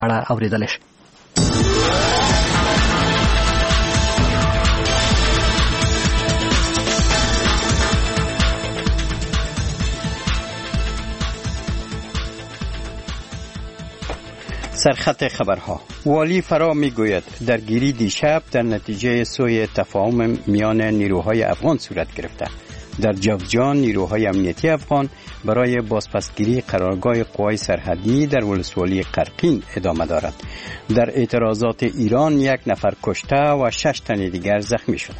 اړه اوریدل شي. سرخط خبرها. والی فرا میگوید درگیری دیشب در نتیجه سوء تفاهم میان نیروهای افغان صورت گرفته. در جوزجان نیروهای امنیتی افغان برای بازپسگیری قرارگاه قوای سرحدی در ولسوالی قرقین ادامه دارد. در اعتراضات ایران 1 نفر کشته و 6 تن دیگر زخمی شده.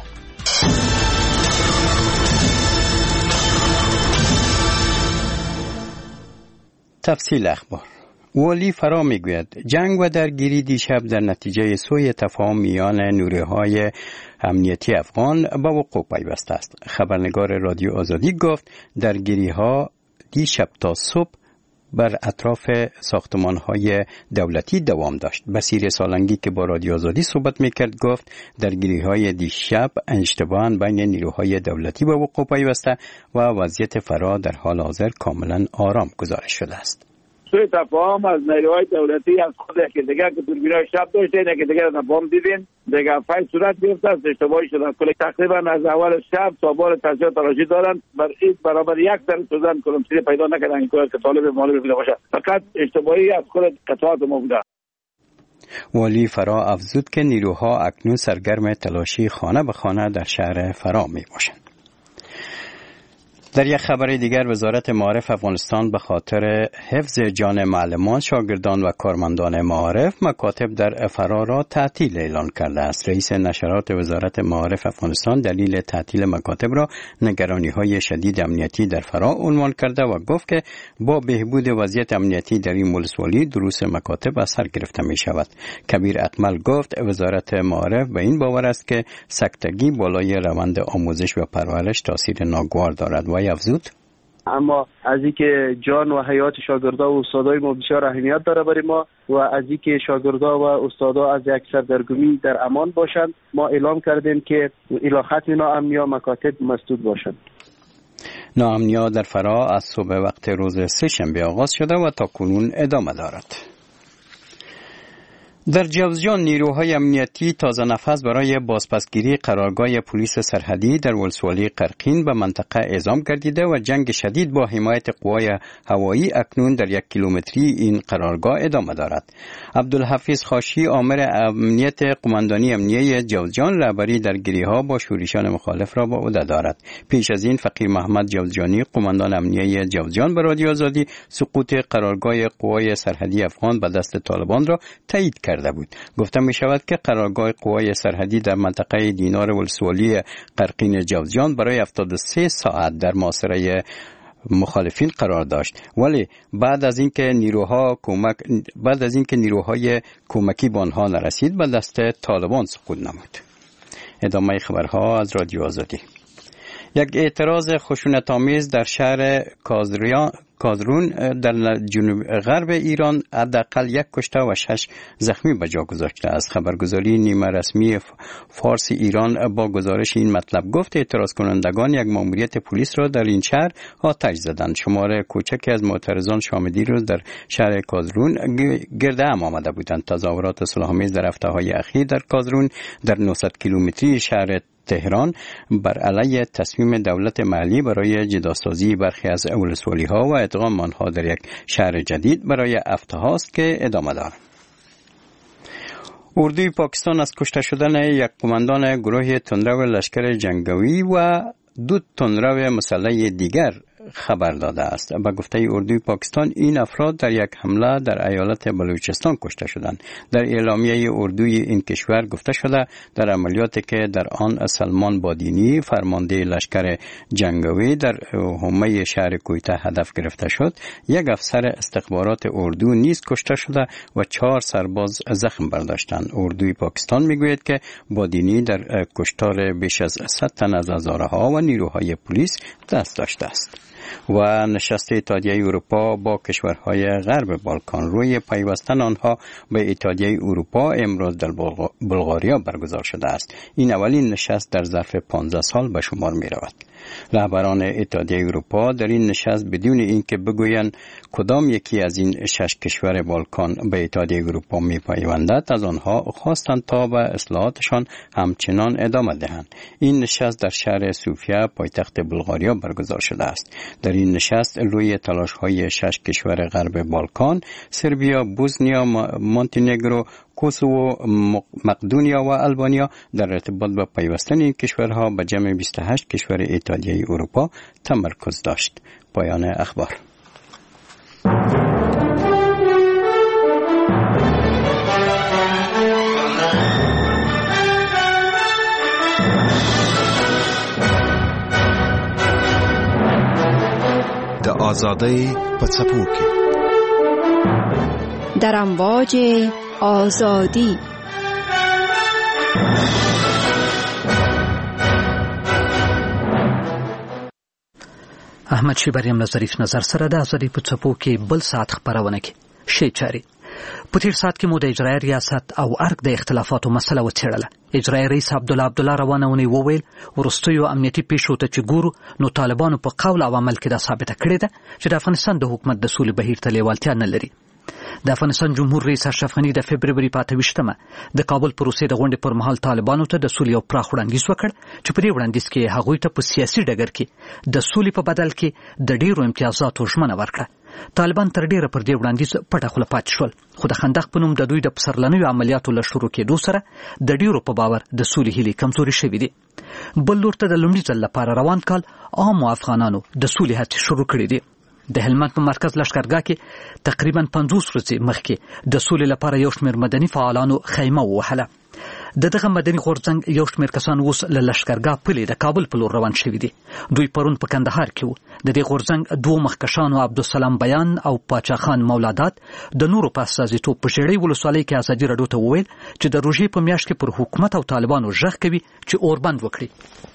تفصیل اخبار. والی فرا میگوید جنگ و درگیری دیشب در نتیجه سوء تفاهم میان نیروهای امنیتی افغان به وقوع پیوسته است. خبرنگار رادیو آزادی گفت درگیری ها دیشب تا صبح بر اطراف ساختمان های دولتی دوام داشت. بصیر سالنگی که با رادیو آزادی صحبت میکرد گفت درگیری های دیشب اشتباهاً بین نیروهای دولتی به وقوع پیوسته و وضعیت فرا در حال حاضر کاملا آرام گزارش شده است. سوء تفاهم از نیروهای دولتی از خود که دیگر که دوربینای شب داشتن که دیگر از بام دیدین دیگر فایل صورت گرفته است. اشتباهی شده کل تقریبا از اول شب تا بار تجهیزات تراشی دارن برابر 1 درصد سوزن کلمچری پیدا نکردن این که طالب مالی بوده باشه. فقط اشتباهی از خود قطعات ما بوده. والی فرا افزود که نیروها اکنون سرگرم تلاشی خانه به خانه در شهر فرا می باشند. در یک خبر دیگر وزارت معارف افغانستان به خاطر حفظ جان معلمان، شاگردان و کارمندان معارف مکاتب در فرا را تعطیل اعلان کرده است. رئیس نشرات وزارت معارف افغانستان دلیل تعطیل مکاتب را نگرانی‌های شدید امنیتی در فرا عنوان کرده و گفت که با بهبود وضعیت امنیتی در این ولسوالی دروس مکاتب از سر گرفته می شود. کبیر اکمل گفت وزارت معارف به این باور است که سکتگی بالای روند آموزش و پرورش تاثیر ناگوار دارد و افزود اما از اینکه جان و حیات شاگردا و استادای ما بسیار اهمیت داره برای ما و از اینکه شاگردا و استادا از یک سردرگمی در امان باشند ما اعلام کردیم که الی ختم ناامنی‌ها مکاتب مسدود باشند. ناامنی‌ها در فرا از صبح وقت روز سه‌شنبه آغاز شده و تا کنون ادامه دارد. در جوزجان نیروهای امنیتی تازه نفس برای بازپسگیری قرارگاه پلیس سرحدی در ولسوالی قرقین به منطقه اعزام گردیده و جنگ شدید با حمایت قوای هوایی اکنون در 1 کیلومتری این قرارگاه ادامه دارد. عبدالحفیظ خاشی آمر امنیت قماندانی امنیه جوزجان رهبری درگیری‌ها با شورشیان مخالف را به عهده دارد. پیش از این فقیر محمد جوزجانی قماندان امنیه جوزجان به رادیو آزادی سقوط قرارگاه قوای سرحدی افغان به دست طالبان را تایید کرده بود. گفته می شود که قرارگاه قوای سرحدی در منطقه دینار ولسوالی قرقین جوزجان برای 73 ساعت در محاصره مخالفین قرار داشت، ولی بعد از اینکه نیروهای کمکی به آنها نرسید به دست طالبان سقوط نمود. ادامه خبرها از رادیو آزادی. یک اعتراض خشونت‌آمیز در شهر کازرون در جنوب غرب ایران حداقل 1 کشته و 6 زخمی به جا گذاشته است. خبرگزاری نیمه رسمی فارسی ایران با گزارش این مطلب گفت اعتراض کنندگان یک ماموریت پلیس را در این شهر آتش زدند. شمار کوچکی از معترضان شام دیروز در شهر کازرون گرد هم آمده بودند. تظاهرات صلح‌آمیز در هفته‌های اخیر در کازرون در 900 کیلومتری شهر تهران بر علیه تصمیم دولت محلی برای جداسازی برخی از ولسوالی‌ها و ادغام آنها در یک شهر جدید برای هفته‌ها است که ادامه دارد. اردوی پاکستان از کشته شدن یک قماندان گروه تندرو لشکر جنگی و 2 تندرو مسلح دیگر خبر داده است. به گفته اردوی پاکستان این افراد در یک حمله در ایالت بلوچستان کشته شدند. در اعلامیه اردوی این کشور گفته شده در عملیاتی که در آن سلمان بادینی فرمانده لشکر جنگی در حومه شهر کویته هدف گرفته شد، یک افسر استخبارات اردو نیز کشته شده و 4 سرباز زخم برداشتند. اردوی پاکستان میگوید که بادینی در کشتار بیش از 100 تن از هزارها و نیروهای پلیس دست داشته است. و نشست اتحادیه اروپا با کشورهای غرب بالکان روی پیوستن آنها به اتحادیه اروپا امروز در بلغاریا برگزار شده است. این اولین نشست در ظرف 15 سال به شمار می رود. رهبران اتحادیه اروپا در این نشست بدون اینکه بگویند کدام یکی از این 6 کشور بالکان به اتحادیه اروپا می‌پیوندد از آنها خواستند تا به اصلاحاتشان همچنان ادامه دهند. این نشست در شهر سوفیا پایتخت بلغاریا برگزار شده است. در این نشست روی تلاش‌های 6 کشور غرب بالکان، سربیا، بوسنیا، مونتنگرو، کوسوو، مقدونیا و آلبانیا در ارتباط با پیوستن این کشورها به جمع 28 کشور اتحادیه اروپا تمرکز داشت. پایان اخبار. د آزادۍ په څپو کې در امواج آزادی. احمد شیبریم له ظریف نظر سره د آزادۍ په څپو کې بل ساعت خبرونه کې شی چاري. په تیر ساعت کې مو د اجرایي ریاست او ارګ د اختلافاتو مسله وڅېړله. اجرایي رئیس عبدالله روانه اونۍ وویل وروستیو امنیتي پیښو ته چې ګورو نو طالبانو په قول او عمل کې دا ثابته کړې ده چې د افغانستان د حکومت د سولې بهیر ته لیوالتیا نه لري. د افغانستان جمهور رئیس اشرف غني د فبروري په 28مه د کابل پروسې د غونډې پر مهال طالبانو ته د سولې او پراخ وړاندیز وکړ چې په دې وړاندیز کې هغوی ته په سیاسي ډګر کې د سولې په بدل کې د ډیرو امتیازاتو ژمنه ورکړه. طالبان تر ډیره پر دې وړاندیز پټه خوله پاتې شول، خو د خندق په نوم د دوی د پسرلنیو عملیاتو له شروع کېدو سره د ډیرو په باور د سولې هیلې کمزوري شوې دي. بل لور ته د لومړي ځل لپاره روان کال عامو افغانانو د سولې هڅې شروع کړې دي. د هلمند په مرکز لښکرګاه کې تقریبا 50 ورځې مخکې د سولې لپاره یو شمېر مدني فعالانو خیمه ووهله. دغه مدني غورځنګ یو شمېر کسان اوس له لښکرګاه پلې د کابل په لور روان شوي دي. دوی پرون په کندهار کې وو. د دې غورځنګ دوه مخکشانو عبدالسلام بیان او پاچا خان مولادات د نورو په استازیتوب په ژړۍ ولسوالۍ کې ازادي راډیو ته وویل چې د روژې په میاشت کې پر حکومت او طالبانو غږ کوي چې اوربند وکړي.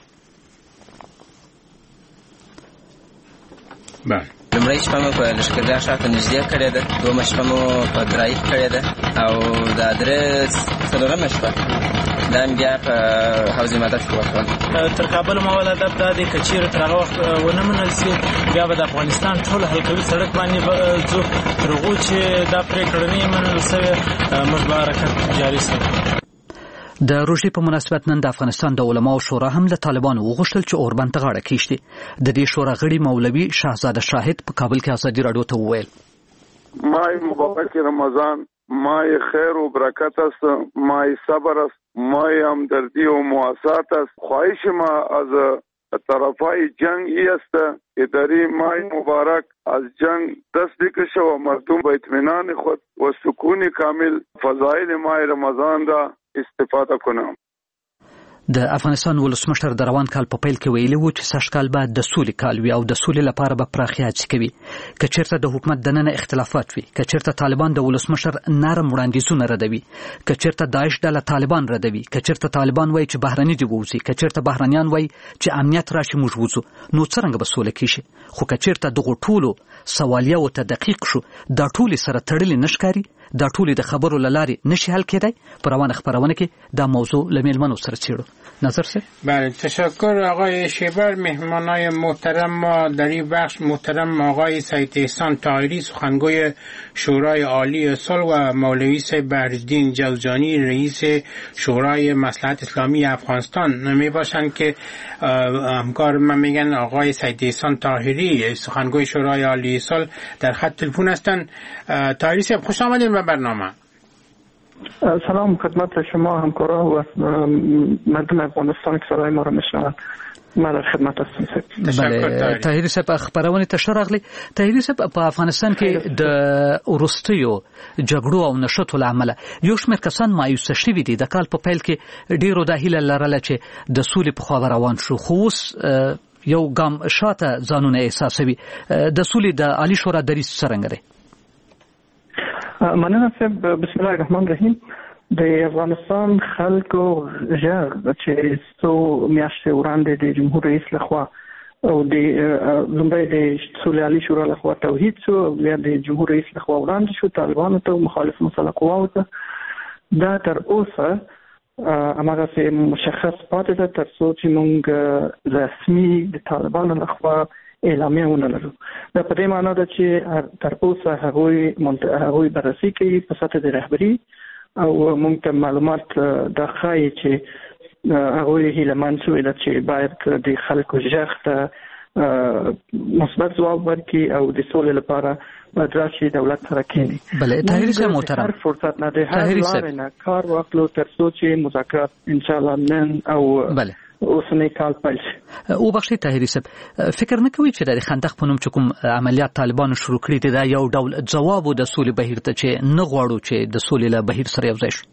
لومړی شپه مو په لښکرګاه ښار ته نږدې کړې ده، دومه شپه مو په ګرایب کړې ده او دا درې څلورمه شپه دا بیا په حوض مدد کې وکړل. تر کابل مو ول هدف دا دی که چیرې تر هغه وخت ونه منل سي بیا به د افغانستان ټول حلقوي سړک باندې ځو تر هغو چې دا پرېکړه نه وي منل سوې موږ به حرکت جاري ساتو. د روژې په مناسبت نن د افغانستان د علماو شورا هم له طالبانو وغوښتل چې اوربند ته غاړه کېږدي. د دې شورا غړي مولوي شهزاده شاهد په کابل کې ازادي راډیو ته وویل مای مبارک رمضان، مای خیر و برکت است، مای صبر است، مای همدردی و مواسات است. خواهش ما از طرفای جنگ ای است که در این مای مبارک از جنگ دست بکشه و مردم به اطمینان خود و سکون کامل فضایل مای رمضان را استفاده کنم. د افغانستان ولسمشر د روان کال په پیل کې ویلي و چې سږکال به د سولې کال وي او د سولې لپاره به پراخې هڅې کوي. که چېرته د حکومت دننه اختلافات وي، که چېرته طالبان د ولسمشر نرم وړاندیزونه ردوي، که چېرته داعش ډله طالبان ردوي، که چېرته طالبان وایي چې بهرني دې ووځي، که چېرته بهرنیان وایي چې امنیت راشي موږ وځو، نو څرنګه به سوله کېږي؟ خو که چېرته دغو ټولو سوالیو ته دقیق شو، دا ټولې سره تړلې نه ښکاري، دا ټولې د خبرو له لارې نشي حل کېدی. په روانه خبرونه کې دا موضوع له میلمنو سره څېړو. نظر سه؟ بله، تشکر آقای شیبر. مهمانای محترم ما در این بخش محترم آقای سید احسان طاهری سخنگوی شورای عالی صلح و مولوی سید بهرالدین جوزجانی رئیس شورای مصلحت اسلامی افغانستان می باشند که همکار من میگن آقای سید احسان طاهری سخنگوی شورای عالی صلح در خط تلفن هستند. طاهری صاحب خوش آمدید به برنامه. سلام خدمت شما همکارا و مردم افغانستان که صدای ما را میشنوند. ما در خدمت هستم. بله، طاهری صاحب خبرونه ته ښه راغلی. طاهری صاحب په افغانستان کې د وروستیو جګړو او نښتو له امله یو شمېر کسان مایوسه شوي دي. د کال په پیل کې ډیرو دا هیله لرله چې د سولې په خوا روان شو، خو اوس یو ګام شاته ځانونه احساسوي. د سولې د عالی شورا دریځ څرنګه دی؟ مننه صاحب. بسم الله الرحمن الرحیم. د افغانستان خلکو ژغ چې څو میاشتې وړاندې د جمهور رئیس لخوا او د لومړی د سولې عالی شورا لخوا توحید شو او بیا د جمهور رئیس لخوا وړاندې شو طالبانو ته مخالف مسله قواو ته، دا تر اوسه هماغسې مشخص پاتې ده تر څو چې موږ رسمي د طالبانو لخوا اعلامیه ونه لرو. دا په دې معنا ده چې تر اوسه هغوی بررسي کوي په سطح د رهبري او موږ ته معلومات دا ښایي چې هغوی هیلهمند شوي ده چې باید د خلکو غږ ته مثبت ځواب ورکړي او د سولې لپاره باید راشي دولت سره کېني. بله طاهري صاحب محترم، هر فرصت نه دی، هر لارې نه کار واخلو تر څو چې مذاکرات انشاءالله نن او اوسنی کال پیل شي. وبخښئ طاهري صاحب، فکر نه کوئ چې د خندق په نوم چې کوم عملیات طالبانو شروع کړي دي دا یو ډول ځواب و د سولې بهیر ته چې نه غواړو چې د سولې له بهیر سره یوځای شو؟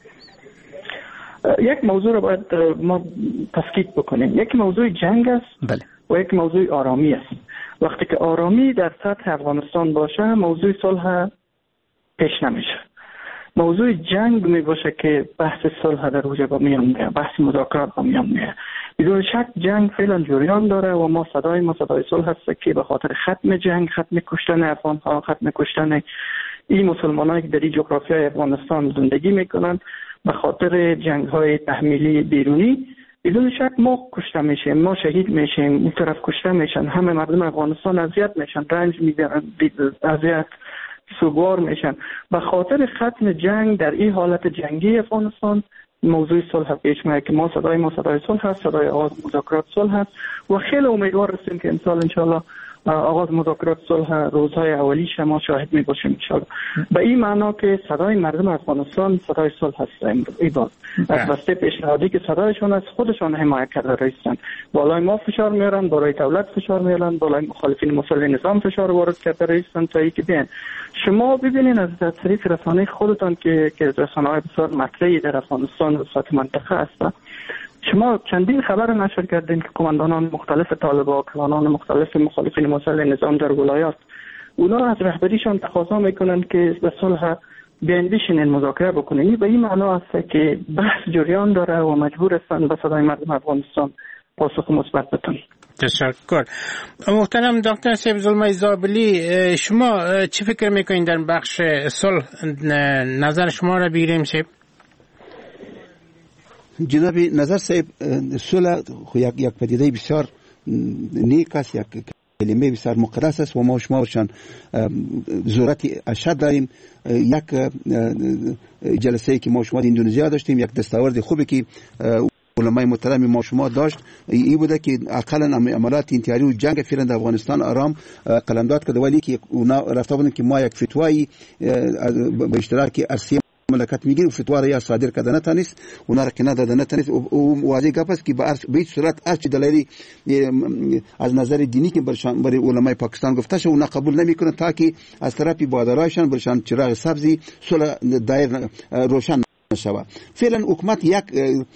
یک موضوع را باید ما تفکیک بکنیم. یک موضوع جنگ است و یک موضوع آرامی است. وقتی که آرامی در سطح افغانستان باشه موضوع صلح پیش نمیشه. موضوع جنگ می باشه که بحث صلح در اوج با میان میاد، بحث مذاکرات با میان میاد. بدون شک جنگ فعلا جریان داره و ما صدای صلح هست که به خاطر ختم جنگ، ختم کشتن افغان ها، ختم کشتن این مسلمانایی که در این جغرافیای افغانستان زندگی میکنن به خاطر جنگ های تحمیلی بیرونی، بدون شک ما کشته میشیم، ما شهید میشیم، اون طرف کشته میشن، همه مردم افغانستان اذیت میشن، رنج میبرن، اذیت سوگوار میشن. به خاطر ختم جنگ در این حالت جنگی افغانستان موضوع صلح پیش میاد که ما صدای صلح هست، صدای آغاز مذاکرات صلح هست و خیلی امیدوار هستیم که انشالله آغاز مذاکرات صلح روزهای اولیش ما شاهد می باشیم انشالله. به این معنا که صدای مردم افغانستان صدای صلح هست. ایبان از بسته پیشنهادی که صدایشون از خودشان حمایت کرده رئیسن، بالای ما فشار میارن، بالای دولت فشار میارن، بالای مخالفین مسلح نظام فشار وارد کرده رئیسن تا اینکه بیان. شما ببینین از طریق رسانه خودتان که رسانه‌های بسیار مطرحی در افغانستان و سطح منطقه هست، شما چندین خبر نشر کردین که کماندانان مختلف طالبان، کلانان مختلف مخالفین مسلح نظام در ولایات، اونا از رهبریشان تقاضا میکنن که به صلح بیاین بشینین مذاکره بکنین. به این معنا است که بحث جریان داره و مجبور هستن به صدای مردم افغانستان پاسخ مثبت بدن. تشکر. محترم دکتر صاحب زلمه زابلی، شما چی فکر میکنین در بخش صلح؟ نظر شما را بگیریم صاحب. جناب نظر صاحب، صلح یک پدیده بسیار نیک است، یک کلمه بسیار مقدس است و ما شما برشان ضرورت اشد داریم. یک جلسه که ما شما در اندونزیا داشتیم، یک دستاورد خوبی که علمای محترم ما شما داشت این بوده که اقلا عملات انتحاری و جنگ فعلا در افغانستان آرام قلمداد کرده، ولی که اونا رفته بودن که ما یک فتوایی به اشتراک ارسی مملکت میگیریم، فتوا را یا صادر کرده نتانست، اونا را که نداده نتانست. و واضح گپ است که به هیچ صورت هر چی دلیلی از نظر دینی که برای علمای پاکستان گفته شد اونا قبول نمیکنن تا که از طرف بادرایشان برشان چراغ سبزی صلح دایر روشن شود. فعلا حکومت یک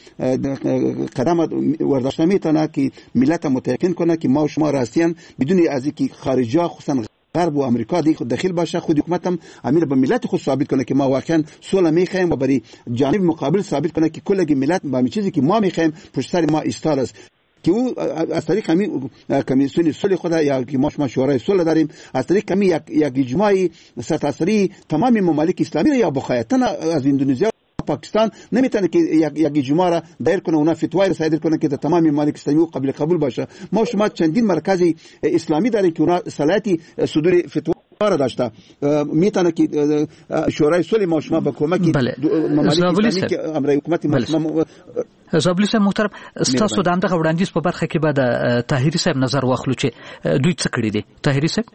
قدم ورداشته میتونه که ملت متقن کنه که ما و شما راستیان بدون از اینکه خارجا خصوصا غرب و امریکا داخل باشه، خود حکومت هم امیر به ملت خود ثابت کنه که ما واقعا صلح میخوایم و برای جانب مقابل ثابت کنه که کل ملت با همین چیزی که ما میخوایم پشت سر ما ایستاد است. که او از طریق همین کمیسیون صلح خود یا که ما شما شورای صلح داریم، از طریق همین یک اجماعی سرتاسری تمام ممالک اسلامی را یا بخایتن از اندونزیا پاکستان نمیتونه که یک اجماع را دایر کنه، اونا فتوای را صادر کنه که تمام ممالک اسلامی قبول باشه. ما شما چندین مرکز اسلامی داریم که اونا صلاحیت صدور فتوا را داشته، میتونه که شورای صلح ما شما با کمک ممالک اسلامی که امر حکومت مسلمان زابلی صاحب محترم، ستاسو د همدغه وړاندیز په برخه کې به د طاهري صاحب نظر واخلو چې دوی څه کړي دي. طاهري صاحب.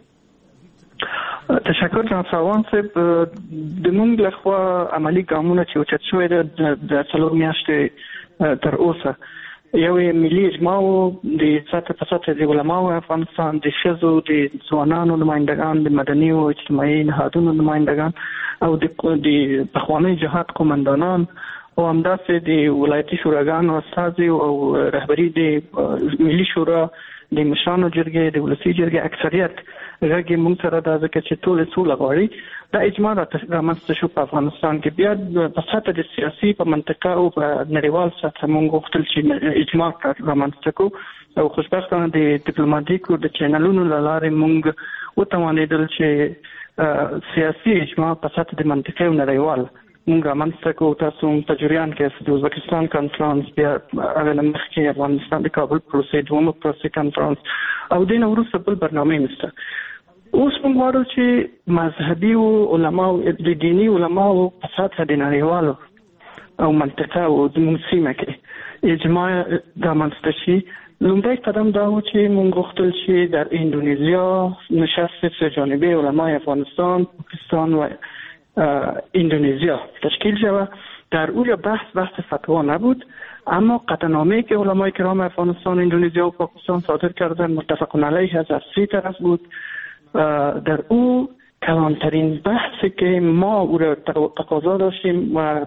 تشکر جناب سروان صاحب. د موږ لخوا عملی ګامونه چې اوچت شوی ده د 4 میاشتې تر اوسه یو ملي اجماع د سطح د علماو افغانستان، د ښځو، د ځوانانو نمایندگان، د مدني او اجتماعي نهادونو نمایندگان او د پخواني جهاد قومندانان او همداسې د ولایتي شوراګانو استازي او رهبري د ملي شورا د مشرانو جرګې، د ولسي جرګې اکثریت غږی مونږ سره دا ځکه چې ټول سوله غواړي. دا اجماع رامنځته شو په افغانستان کې. بیا په سطح د سیاسي په منطقه او په نړیوال سطح مونږ غوښتل چې اجماع رامنځته کړو او خوشبختانه د ډیپلوماټیکو د چینلونو له لارې مونږ وتوانېدل چې سیاسي اجماع په سطح د منطقه او نړیوال مونږ رامنځته کوو. تاسو په جریان کې د ازبکستان کانفرنس، بیا هغه مخکې افغانستان د کابل پروسې دومره پروسې کانفرنس او دین وروسته بل برنامه نشته. اوس موږ غواړو چې مذهبي او علماو د دینی علماو په سطح د نړیوالو او منطقه او د سیمه کې اجماع رامنځته شي. لومړی قدم دا و چې موږ غوښتل چې در اندونزیا نشست سه‌جانبه علمای افغانستان، پاکستان و اندونزیا تشکیل شود. در اونجا بحث فتوا نبود، اما قطعنامه‌ای که علمای کرام افغانستان، اندونزیا و پاکستان صادر کردن متفق علیه از سه طرف بود. در او کلانترین بحثی که ما او را تقاضا داشتیم و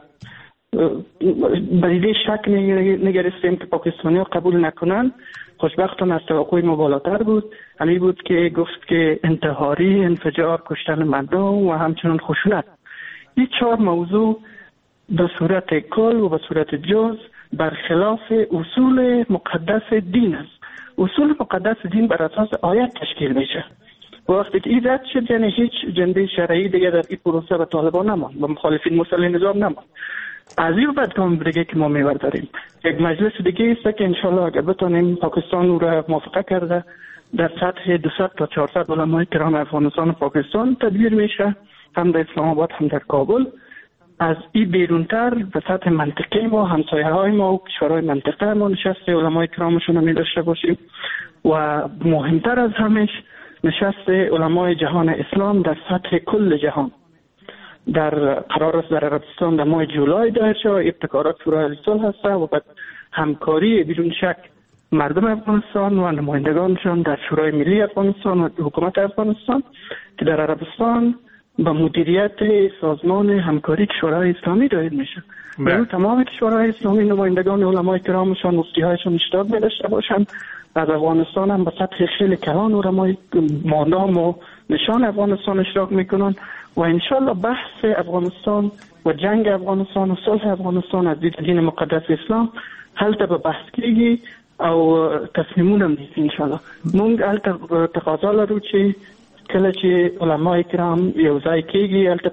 بدیده شک نگرفتیم که پاکستانی ها قبول نکنن، خوشبختانه از توقع ما بالاتر بود. همین بود که گفت که انتحاری، انفجار، کشتن مردم و همچنین خشونت، این 4 موضوع به صورت کل و به صورت جز برخلاف اصول مقدس دین است. اصول مقدس دین بر اساس آیت تشکیل میشه. وقتی که این رد شد یعنی هیچ جنبه شرعی دیگه در این پروسه به طالبان نماند، به مخالفین مسلح نظام نماند. از این بعد گام دیگه که ما می‌برداریم یک مجلس دیگه است که انشالله اگر بتونیم پاکستان او را موافقه کرده در سطح 200 تا 400 علمای کرام افغانستان و پاکستان تدبیر میشه، هم در اسلام آباد هم در کابل. از این بیرونتر به سطح منطقه ما، همسایه های ما و کشورهای منطقه ما نشست علمای کرامشون می داشته باشیم و مهمتر از همش نشست علمای جهان اسلام در سطح کل جهان در قرار است در عربستان در ماه جولای دایر شود. ابتکارات شورای صلح هست و بعد همکاری بدون شک مردم افغانستان و نمایندگانشان در شورای ملی افغانستان و حکومت افغانستان که در عربستان با مدیریت سازمان همکاری کشورهای اسلامی دایر میشه. برای تمام کشورهای اسلامی نمایندگان علمای کرامشان، مفتی‌هایشان اشتراک داشته باشند. از افغانستان هم به سطح خیلی کلان علمای مادام و نشان افغانستان اشتراک میکنن و انشالله بحث افغانستان و جنگ افغانستان و صلح افغانستان از دین مقدس اسلام حالت به بحث کیږي او تصمیمونه نیست. انشالله مونږ حالت تقاضا لرو چې کله چې علمای کرام یو ځای کیږي حالت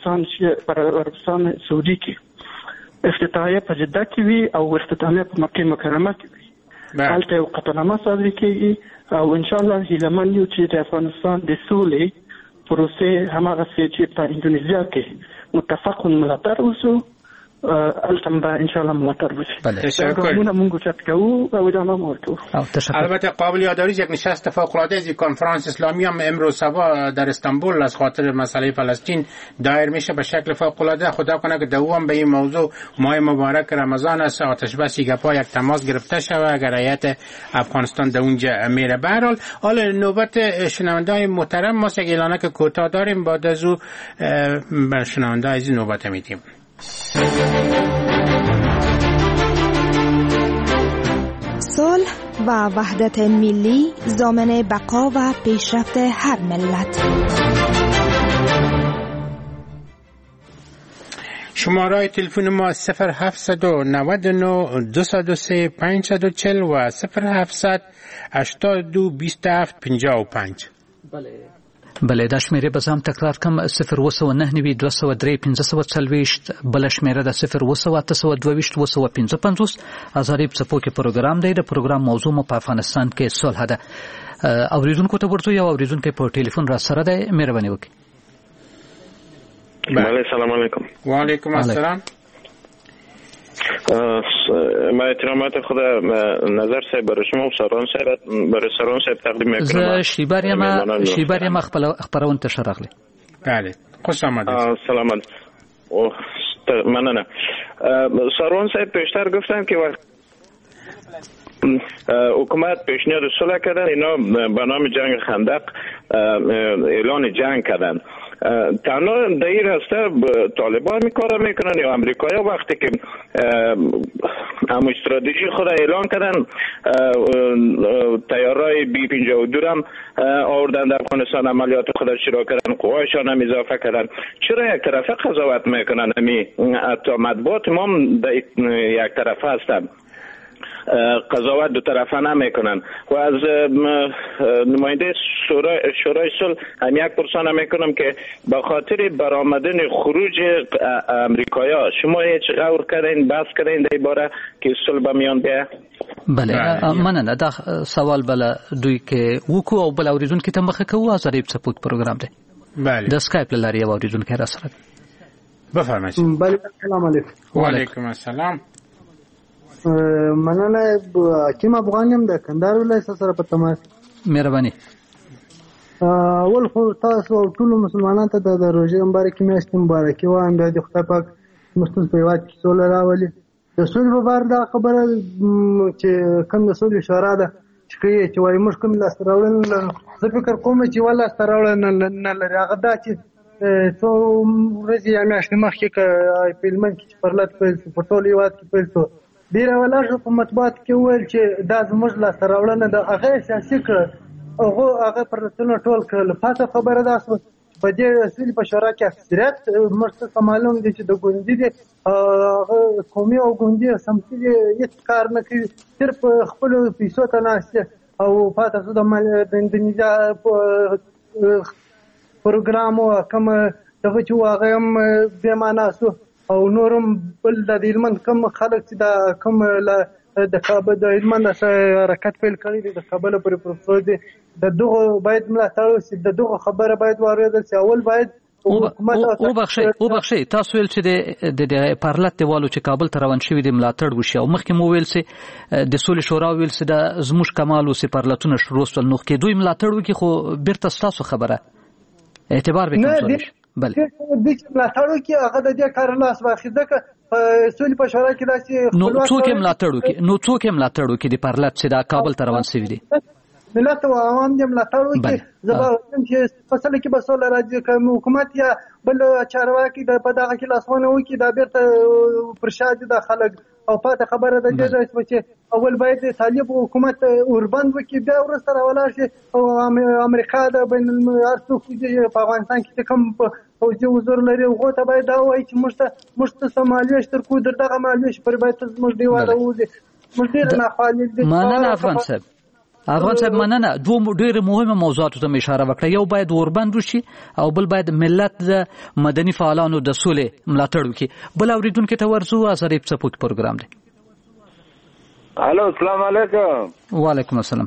په عربستان سعودي کې افتتاحیه په جده کې وي او افتتاحیه په مکه مکرمه کې وي. حالت یو قطعنامه صادر کیږي او انشالله هیلهمند یو چې د افغانستان د سولې پروسه هماغه چې په اندونزیا کې متفق ملاتړ وشو البته به انشالله ملاتړ وشي. تشکر. مونږ چت کوو او ادامه ورکوو. البته قابل یادآوری یک نشست فوق‌العاده از کنفرانس اسلامی هم امروز صبح در استانبول از خاطر مسئله فلسطین دایر میشه به شکل فوق‌العاده. خدا کنه که دوام به این موضوع ماه مبارک رمضان است آتش بس گپا یک تماس گرفته شود اگر هیئت افغانستان در اونجا میره. به هر حال نوبت شنونده‌های محترم ما یک اعلانه که کوتاه داریم، بعد از او به شنونده از نوبت میدیم. صلح و وحدت ملی ضامن بقا و پیشرفت هر ملت. شماره تلفن ما 0799 203 540 و 0700 82 27 55. بله دا شمیره بزام تکرار کم 019 203 540 بل شمیره دا 01822 255. ازاری په کې پروګرام دی. د پروګرام موضوع مو په افغانستان کې صلح ده. اوریدونکو ته ورته یو اوریدونکو په ټلیفون را سره ده، مهرباني وکړئ. بله سلام علیکم. و علیکم السلام. ما احترامات خدا نظر صاحب برای شما و سران صاحب تقدیم میکنم. شیباری ما خبرون تشرقلی. بله خوش آمدید. سلامت. مننه. سران صاحب پیشتر گفتن که حکومت پیشنهاد صلح کردن، اینا به نام جنگ خندق اعلان جنگ کردن. تنها در این راسته طالبان میکاره میکنن یا امریکایی وقتی که هم استراتژی خود اعلان کردن تیارای بی 52 هم آوردن در افغانستان عملیات خود شروع کردن، قوایشان هم اضافه کردن. چرا یک طرفه قضاوت میکنن؟ حتی مطبوعات ما یک طرفه هستن. قضاوت دو طرفانه میکنن و از نماینده شورای صلح هم یک پرسانه میکنم که با خاطر برآمدن خروج امریکایا شما هیچ غور کردین بحث کردین در باره که صلح به میان بیه؟ بله مننه دا سوال بله دوی که وکو او بل اوریدونکو ته مخه کوو ازریب سپوت پروګرام دی بله د سکایپ لاري یو اوریدونکو را سره بفرمایئ. بله السلام علیکم. و علیکم السلام. مننه حکیم افغان یم د کندهار ولایت سره په تماس. مهرباني. اول خو تاسو او ټول مسلمانانو ته د روژې مبارکي میاشتې مبارکي وایم. بیا د خدای پاک مستوس په هېواد کې سوله راولي. د سولې په باره دا خبره چې کوم د سولې شورا ده چې کوي چې وایي موږ کوم لاسته راوړنې لرو، زه فکر کوم چې ول لاسته راوړنې نه لري. هغه دا چې څو ورځې یا میاشتې مخکې په هلمند کې چې پرلت پیل شو، په ټول هېواد کې پیل شو، ډېره ولاړ په مطبوعاتو کې وویل چې دا زموږ لاسته راوړنه ده. هغه یې سیاسي کړه، هغه پرلتونه ټول کړل. پاتې خبره دا شوه په دې سولې په شورا کې اکثریت موږ ته معلوم دي چې د ګوندي دي هغه قومي او ګوندي سمتي دي هېڅ کار نه کوي، صرف خپلو پیسو ته ناست دي. او پاتې شو د اندونیزیا پروګرام او کوم دغه چې هغه هم بې معنا شو. او نورم بل د هلمند کوم خلک چې د کوم د کابل د هلمند حرکت پیل کړی دی د کابل پورې پروفسور دی، د دغه باید ملاتړ وشي، د دغه خبره باید واورېدل شي. اول باید وبخښئ تاسو ویل چې د پارلت دیوالو چې کابل ته روان شوي دي ملاتړ وشي، او مخکې مو ویل چې د سولې شورا ویل چې د زموږ کمال اوسې پارلتونه شروع شول. نو که دوی ملاتړ وکړي خو بیرته ستاسو خبره اعتبار به کمزوری شي. بله دوی چې ملاتړ وکړي هغه د دې کار لاس واخلي، ځکه په سولې په شورا کې داسې نو څوک یې ملاتړ وکړي د پارلت چې دا کابل ته روان شوي دي؟ ملت او عوام دې ملاتړ وکړي. زه به وایم چې فصل کې به سوله راځي، که حکومت یا بل چارواکي په دغه کې لاسونه وکړي دا بیرته پر شا دي دا خلک. او پاتې خبره د دې ده چې اول باید طالب حکومت اوربند وکړي، بیا وروسته راولاړ شي. او امریکا د بین هر څوک په افغانستان کې چې کوم پوځي حضور لري هغو ته باید دا ووایي چې موږ ته څه مالیه شته درکوو، در دغه مالیې شي پر باید زموږ د هېواده ووځي. موږ ډېره ناخوالي دي. مننه افغان صاحب مننه. دوه ډېرې مهمه موضوعاتو ته مې اشاره وکړه. یو باید اوربند وشي او بل باید ملت د مدني فعالانو د سولې ملاتړ وکړي. بل اورېدونکي ته ورځو ازریب سپوک پروګرام دی. الو السلام علیکم. وعلیکم السلام.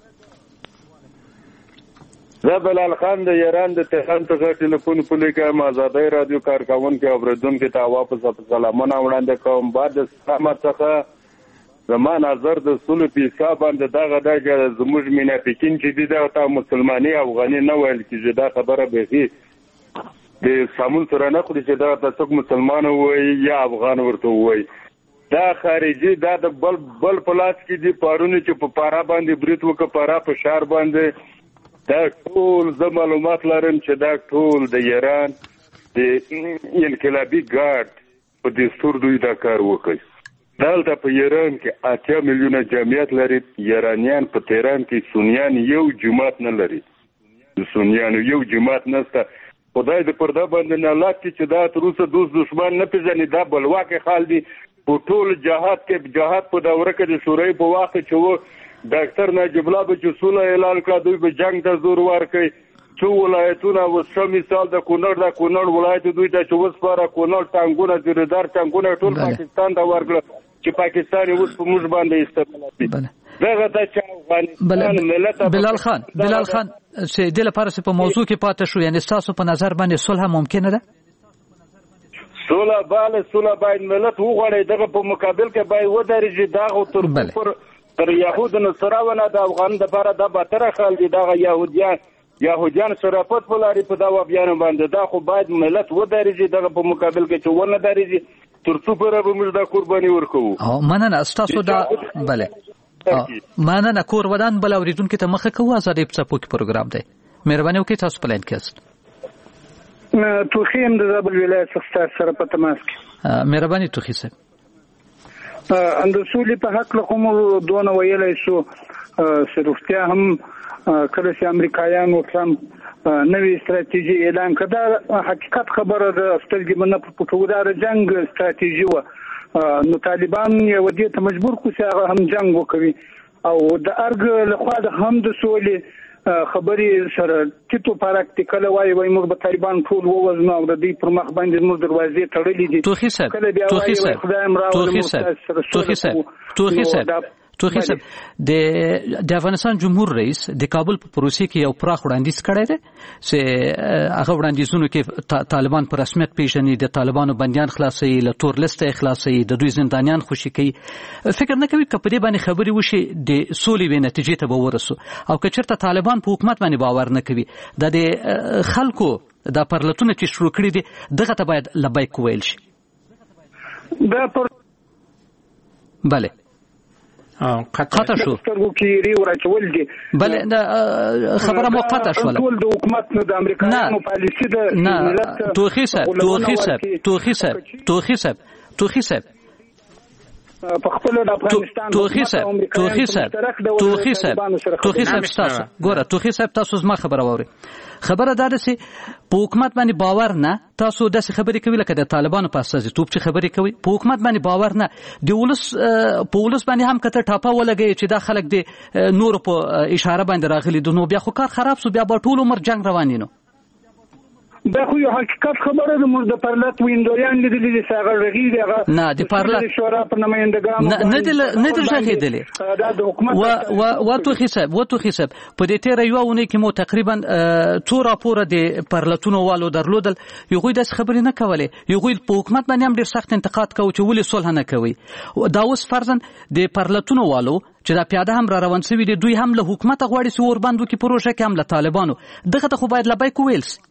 زه بلال خان د ایران د تهران څخه ټلیفون پلی کوم. آزادۍ رادیو کارکوونکي او اورېدونکو ته واپس سلامونه وړاندې کوم. بعد د سلامت څخه زما نظر د سولې په حساب باندې دغه دا چې زموږ منافقین چې دي دغه ته مسلماني افغاني نه ویل کېږي. دا خبره بیخي د سامون سره نه خوري چې دغه ته څوک مسلمان ووایي یا افغان ورته ووایي. دا خارجي دا د بل په لاس کې دي. پارونه چې په پارا باندې برید وکړه، پارا په شار باندې، دا ټول زه معلومات لرم چې دا ټول د ایران د انقلابي ګارد په دستور دوی دا کار وکړي. دلته په ایران کې 8 میلیونه جمعیت لري. ایرانیان په تهران کې سنیان یو جماعت نه لري. د سنیانو یو جماعت نشته. خدای دې پرده باندې نه لاکي چې دا تر اوسه دوست دشمن نه پیژني. دا بلواکه حال دی. په ټول جهاد کې جهاد په دوره کې د شورای په وخت چې و ډاکټر نجیب الله به چې سوله اعلان کړ، دوی به جنگ ته زور ورکړي. څو ولایتونه وسه مثال د کونړ ولایت دوی ته چې وسپاره کونړ ټانګونه زیردار ټانګونه ټول پاکستان ته ورکړل چې پاکستان اوس په موږ باندې استعمال کوي. دغه د افغانستان ملت بلال خان چې د لپاره په موضوع کې پاتې شو، یعنی تاسو په نظر باندې صلح ممکنه ده؟ صلح باید ملت وغواړي. دغه په مقابل کې باید ودرېږي. دغه تر یهود نصراونه د افغان لپاره د باتره خل دي. دغه یهودیان شرافت ولري په دا بیان باندې. دا خو باید ملت ودرېږي. دغه په مقابل کې چې ونه درېږي تر څو پورې به موږ دا قرباني ورکوو. مننه تاسو دا بله مننه. کور ودان بل اورېدونکو ته مخه کوو. ازادۍ په څپو کې پروګرام دی. مهرباني وکړئ تاسو په لاین کې یاست. توخی هم د زابل ولایت څخه سره په تماس کې. مهرباني توخی صاحب. د سولې په حق له کوم دونه ویلای شو صرفتیا هم کله چې امریکایان او ټرمپ نوې استراتیژي اعلان کړه. حقیقت خبره ده. سترګې باندې په پټوګدار جنگ استراتیژي و نو طالبان یو دې ته مجبور کو چې هغه هم جنگ وکوي او د ارګ لخوا د هم د سولې خبرې سره ټیټو پراکټیکل وای موږ به طالبان ټول ووزنو او د دې پر مخ باندې موږ دروازې تړلې دي توخی صاحب د افغانستان جمهور رئیس د کابل په پروسې کې یو پراخ وړاندیز کړی دی چې هغه وړاندیزونو کې طالبان په رسمیت پیژني، د طالبانو بندیان خلاصي، له تور لسته خلاصي، د دوی زندانیان خوشي کوي. فکر نه کوي چې په دې باندې خبرې وشي د سولې به نتیجې ته به ورسو، او که چېرته طالبان په حکومت باندې باور نه کوي د خلکو دا پرلتونه چې شروع کړي دي دغه ته باید لبیک وویل شي. بله قطع شو بله خبره مو قطع شوله ټول د حکومت نه د امریکایانو پالیسي د نه توخی صاحب په خپل د افغانستان توخی صاحب تاسو زما خبره واوري. خبره دا ده چې په حکومت باندې باور نه تاسو داسې خبرې کوي لکه د طالبانو په استازیتوب چې خبرې کوي. په حکومت باندې باور نه د ولس په ولس باندې هم کته ټاپه ولګي چې دا خلک د نور په اشاره باندې راغلي دي، نو بیا خو کار خراب سو، بیا به ټول عمر جنگ روان دي. نو دا خو یو حقیقت خبره ده. موږ د پرلط ویندویان لیدلي دي چې هغه رغېږي، هغه نه د پرلط شورا په نمایندګانو نه دي ژغېدلي. دا د حکومت وتوخی صاحب په دې تېره یوه اونۍ کې مو تقریبا څو راپوره د پرلطونو والو درلودل، هغوی داسې خبرې نه کولې. هغوی په حکومت باندې هم ډېر سخت انتقاد کوي چې ولې صلح نه کوي. دا اوس فرضاً د پرلطونو والو چې دا پیاده هم را روان شوي دي، دوی هم له حکومت غواړي چې ورباند وکړي پروژه کې، هم له طالبانو. دغه ته خو باید لبیک وویل سي.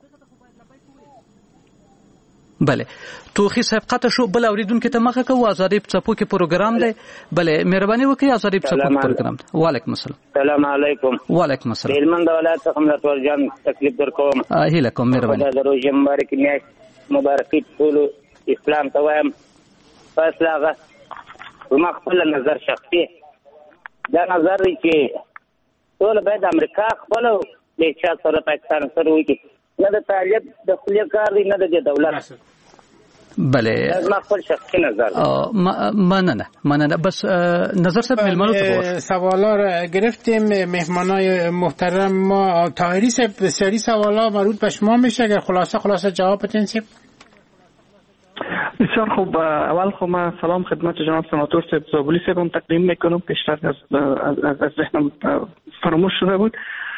بله توخی صاحب قطع شو. بل اوریدونکو ته مخه کوو. آزادی په څپو کې پروګرام دی. بله مهرباني وکړئ. آزادی په څپو کې پروګرام دی. وعلیکم السلام. السلام علیکم. وعلیکم السلام. هلمند ولایت څخه ملتور جان تکلیف درکوم. هیله کوم مهرباني. د روژې مبارک میاشت مبارکي ټول اسلام ته وایم. فاصله هغه ما خپل نظر شخصي دا نظر دی چې ټول باید امریکا خپل د چا سره پاکستان سره وکړي، نه د طالب د خپل کار دی، نه د دولت. بله ما خپل شخصي نظر مننه. بس نظر صاحب مهمانو ته سوالا را گرفتیم. مهمانای محترم ما طاهری صاحب بسیاری سوالا مربوط به شما میشه، اگر خلاصه جواب بدین. بسیار خوب. اول خب من سلام خدمت جناب سناتور صاحب زابلی صاحب تقدیم میکنم. پیشتر از ذهنم فراموش شده بود.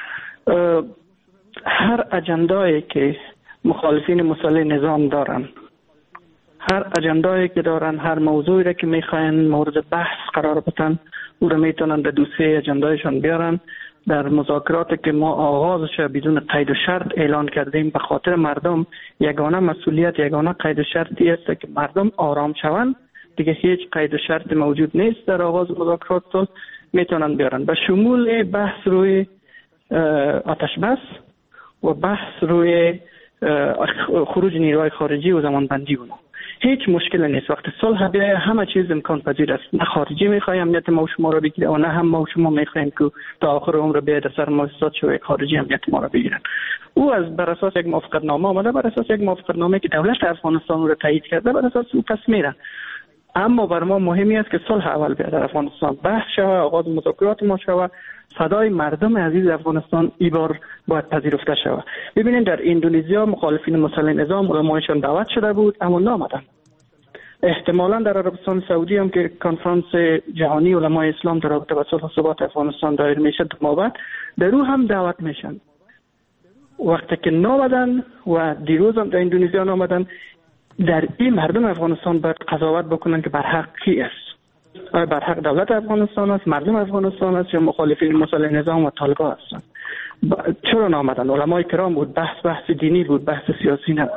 هر اجندایی که مخالفین مسلح نظام دارن، هر اجندایی که دارن، هر موضوعی را که میخواین مورد بحث قرار بدن، او را میتونن در دوسیه اجندایشان بیارن. در مذاکراتی که ما آغازش بدون قید و شرط اعلان کردیم، به خاطر مردم یگانه مسئولیت، یگانه قید و شرطی است که مردم آرام شوند. دیگه هیچ قید و شرط موجود نیست در آغاز مذاکرات. میتونن بیارن به شمول بحث روی آتش بس و بحث روی خروج نیروهای خارجی و زمانبندی اونها. هیچ مشکل نیست. وقتی صلح بیاید همه چیز امکان پذیر است. نه خارجی میخواد امنیت ما و شما را بگیره و نه هم ما و شما میخوایم که تا آخر عمر بیاید سر ما استاد شوی خارجی امنیت ما را بگیرن. او از بر اساس یک موافقتنامه آمده، بر اساس یک موافقتنامه که دولت افغانستان را تایید کرده، بر اساس او پس میرن. اما بر ما مهمی است که صلح اول بیاد در افغانستان، بحث شود، آغاز مذاکرات ما شود، صدای مردم عزیز افغانستان این بار باید پذیرفته شود. ببینید در اندونزیا مخالفین مسلح نظام علمایشان دعوت شده بود اما نامدن. احتمالا در عربستان سعودی هم که کنفرانس جهانی علمای اسلام در رابطه با صلح و ثبات افغانستان دایر میشه در در او هم دعوت میشن. وقتی که نامدن و دیروز هم در اندونزیا نامدن، در این مردم افغانستان باید قضاوت بکنن که بر حق کی است. آیا بر حق دولت افغانستان است، مردم افغانستان است، یا مخالفین مسلح نظام و طالبان هستند؟ چرا نامدن؟ علمای کرام بود، بحث دینی بود، بحث سیاسی نبود.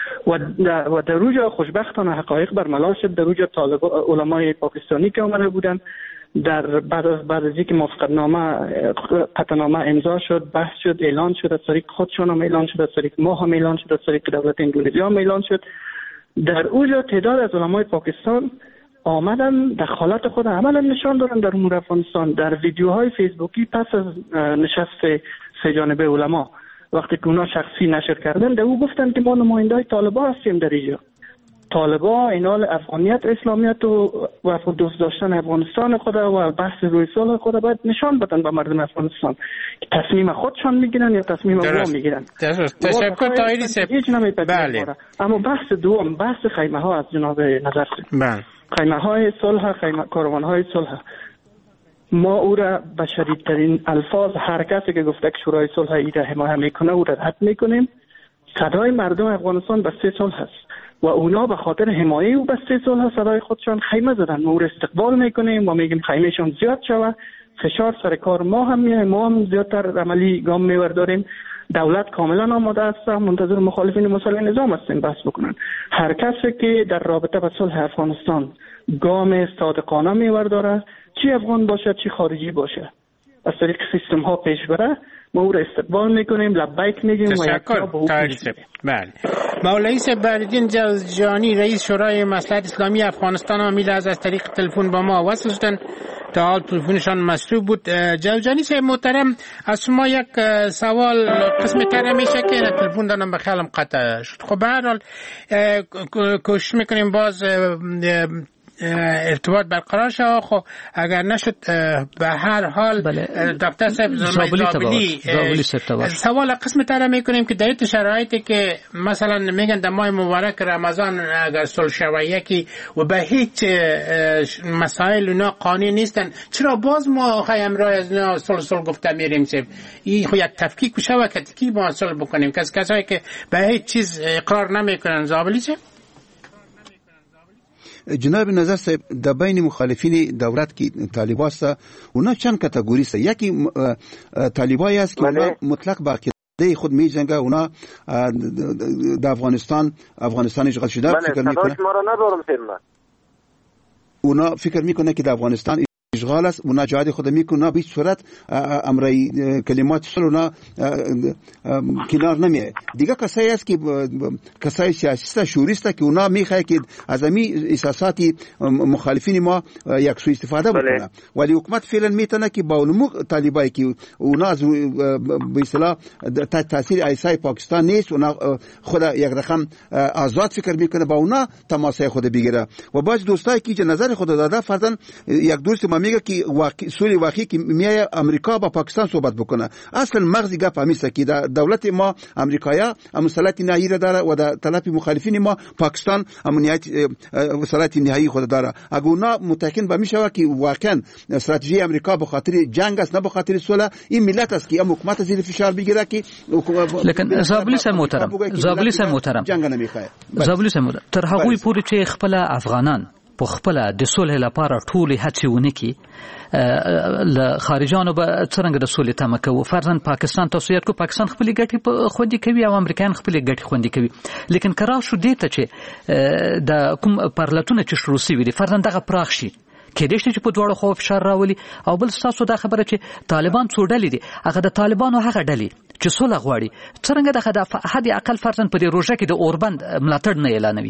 و در روجا خوشبختانه حقایق برملا شد. در روجا علمای پاکستانی که آمده بودن، در بعد از اینکه موافقتنامه قطعنامه امضا شد، بحث شد، اعلان شد، از طریق خودشان هم اعلان شد، از طریق ما هم اعلان شد، از طریق دولت اندونزیا هم اعلان شد. در اوجا تعداد از علمای پاکستان آمدن دخالت خود عملا نشان دادن در امور افغانستان. در ویدیوهای فیسبوکی پس از نشست سه جانبه علما، وقتی که اونا شخصی نشر کردن، در او گفتن که ما نمایندای طالبان هستیم در اینجا. طالبان اینال افغانیت اسلامیت و دوست داشتن افغانستان خود و بحث روی صلح خود باید نشان بدن به مردم افغانستان که تصمیم خودشان میگیرن یا تصمیم ما میگیرن. تشکر طاهری صاحب. بله. اما بحث دوم بحث خیمه ها از جناب نظر. بله. خیمه های صلح، کاروان های صلح، ما او را به شدیدترین الفاظ هر کسی که گفته که شورای صلح ایده حمایت میکنه او را رد میکنیم. صدای مردم افغانستان بسته صلح است و اونا به خاطر حمایت او بسته صلح صدای خودشان خیمه زدن. ما او را استقبال میکنیم و میگیم خیمهشان زیاد شوه، فشار سر کار ما هم میه، ما هم زیادتر عملی گام میورداریم. دولت کاملا آماده است، منتظر مخالفین مسلح نظام هستیم بحث بکنن. هر کسی که در رابطه با صلح افغانستان گام صادقانه میورداره، چی افغان باشه چی خارجی باشه، از طریق سیستم ها پیش بره، ما او را استقبال میکنیم، لبیک میگیم و تشکر. بله. مولوی صاحب بهرالدین جلجانی رئیس شورای مصلحت اسلامی افغانستان امیل از طریق تلفن با ما وصل شدن. تا حال تلفنشان مصروف بود. جلجانی صاحب محترم، از شما یک سوال قسم تر میشه که تلفن دارم به خیالم قطع شد. خب به هر حال کوشش میکنیم باز ارتباط برقرار شد. خب اگر نشد به هر حال دکتر صاحب زابلی سوال قسم تر میکنیم که در این شرایطی که مثلا میگن در ماه مبارک رمضان اگر صلح شوه یکی و به هیچ مسائل اونا قانع نیستن، چرا باز ما خواهیم رای از اونا صلح گفته میریم؟ صاحب این خو یک تفکیک شوه که کی ما صلح بکنیم؟ کسایی که به هیچ چیز اقرار نمیکنن. زابلی صاحب جناب نظر صاحب، در بین مخالفین دولت که طالبان است اونا چند کاتگوری است. یکی طالبایی است که اونا مطلق با عقیده خود می جنگه، اونا در افغانستان اشغال شده فکر میکنه. اونا فکر میکنه که در افغانستان اشغال است، اونا جهاد خود میکنه، به هیچ صورت امرای کلمات صلح اونا کنار نمیه. دیگه کسایی است که کسای سیاسی شوریست که اونا میخواه که از همین احساسات مخالفین ما یک سوء استفاده بکنه، ولی حکومت فعلا میتونه که با علمو طالبایی که اونا از به اصطلاح تاثیر ایسای پاکستان نیست، اونا خود یک رقم آزاد فکر میکنه، با اونا تماسه خود بگیره. و باز دوستایی که نظر خود داده، فرضاً یک دوست ما میگه که صلح واقعی که میای امریکا با پاکستان صحبت بکنه، اصلا مغزی گپ همیشه که دولت ما امریکایا مسلط نهایی را داره و در طرف مخالفین ما پاکستان امنیت مسلط نهایی خود داره. اگر اونا متقین به میشه که واقعا استراتژی امریکا به خاطر جنگ است نه به خاطر صلح، این ملت است که حکومت زیر فشار بگیره که لیکن زابلی صاحب محترم جنگ نمیخواد. زابلی صاحب تر هغه پوری چې خپل افغانان په خپل د صلح لپاره ټولې هڅې ونکړي، له خارجانو به څرنګه د صلح تمه کوو. فرضاً پاکستان تاسو یاد کو پاکستان خپل ګټې خوندي کوي او امریکایان خپل ګټې خوندي کوي، لیکن کرا شو دې ته چې د کوم پرلتونه چې شروع شوي دي فرضاً دغه پراخ شي، کېدای شي چې په دواړو خوا فشار راولي. او بل ستاسو دا خبره چې طالبان څو ډلې دي، هغه د طالبانو هغه ډلې چې صلح غواړي څرنګه د حد اقل فرضاً په دې روژه کې د اوربند ملاتړ نه اعلانوي.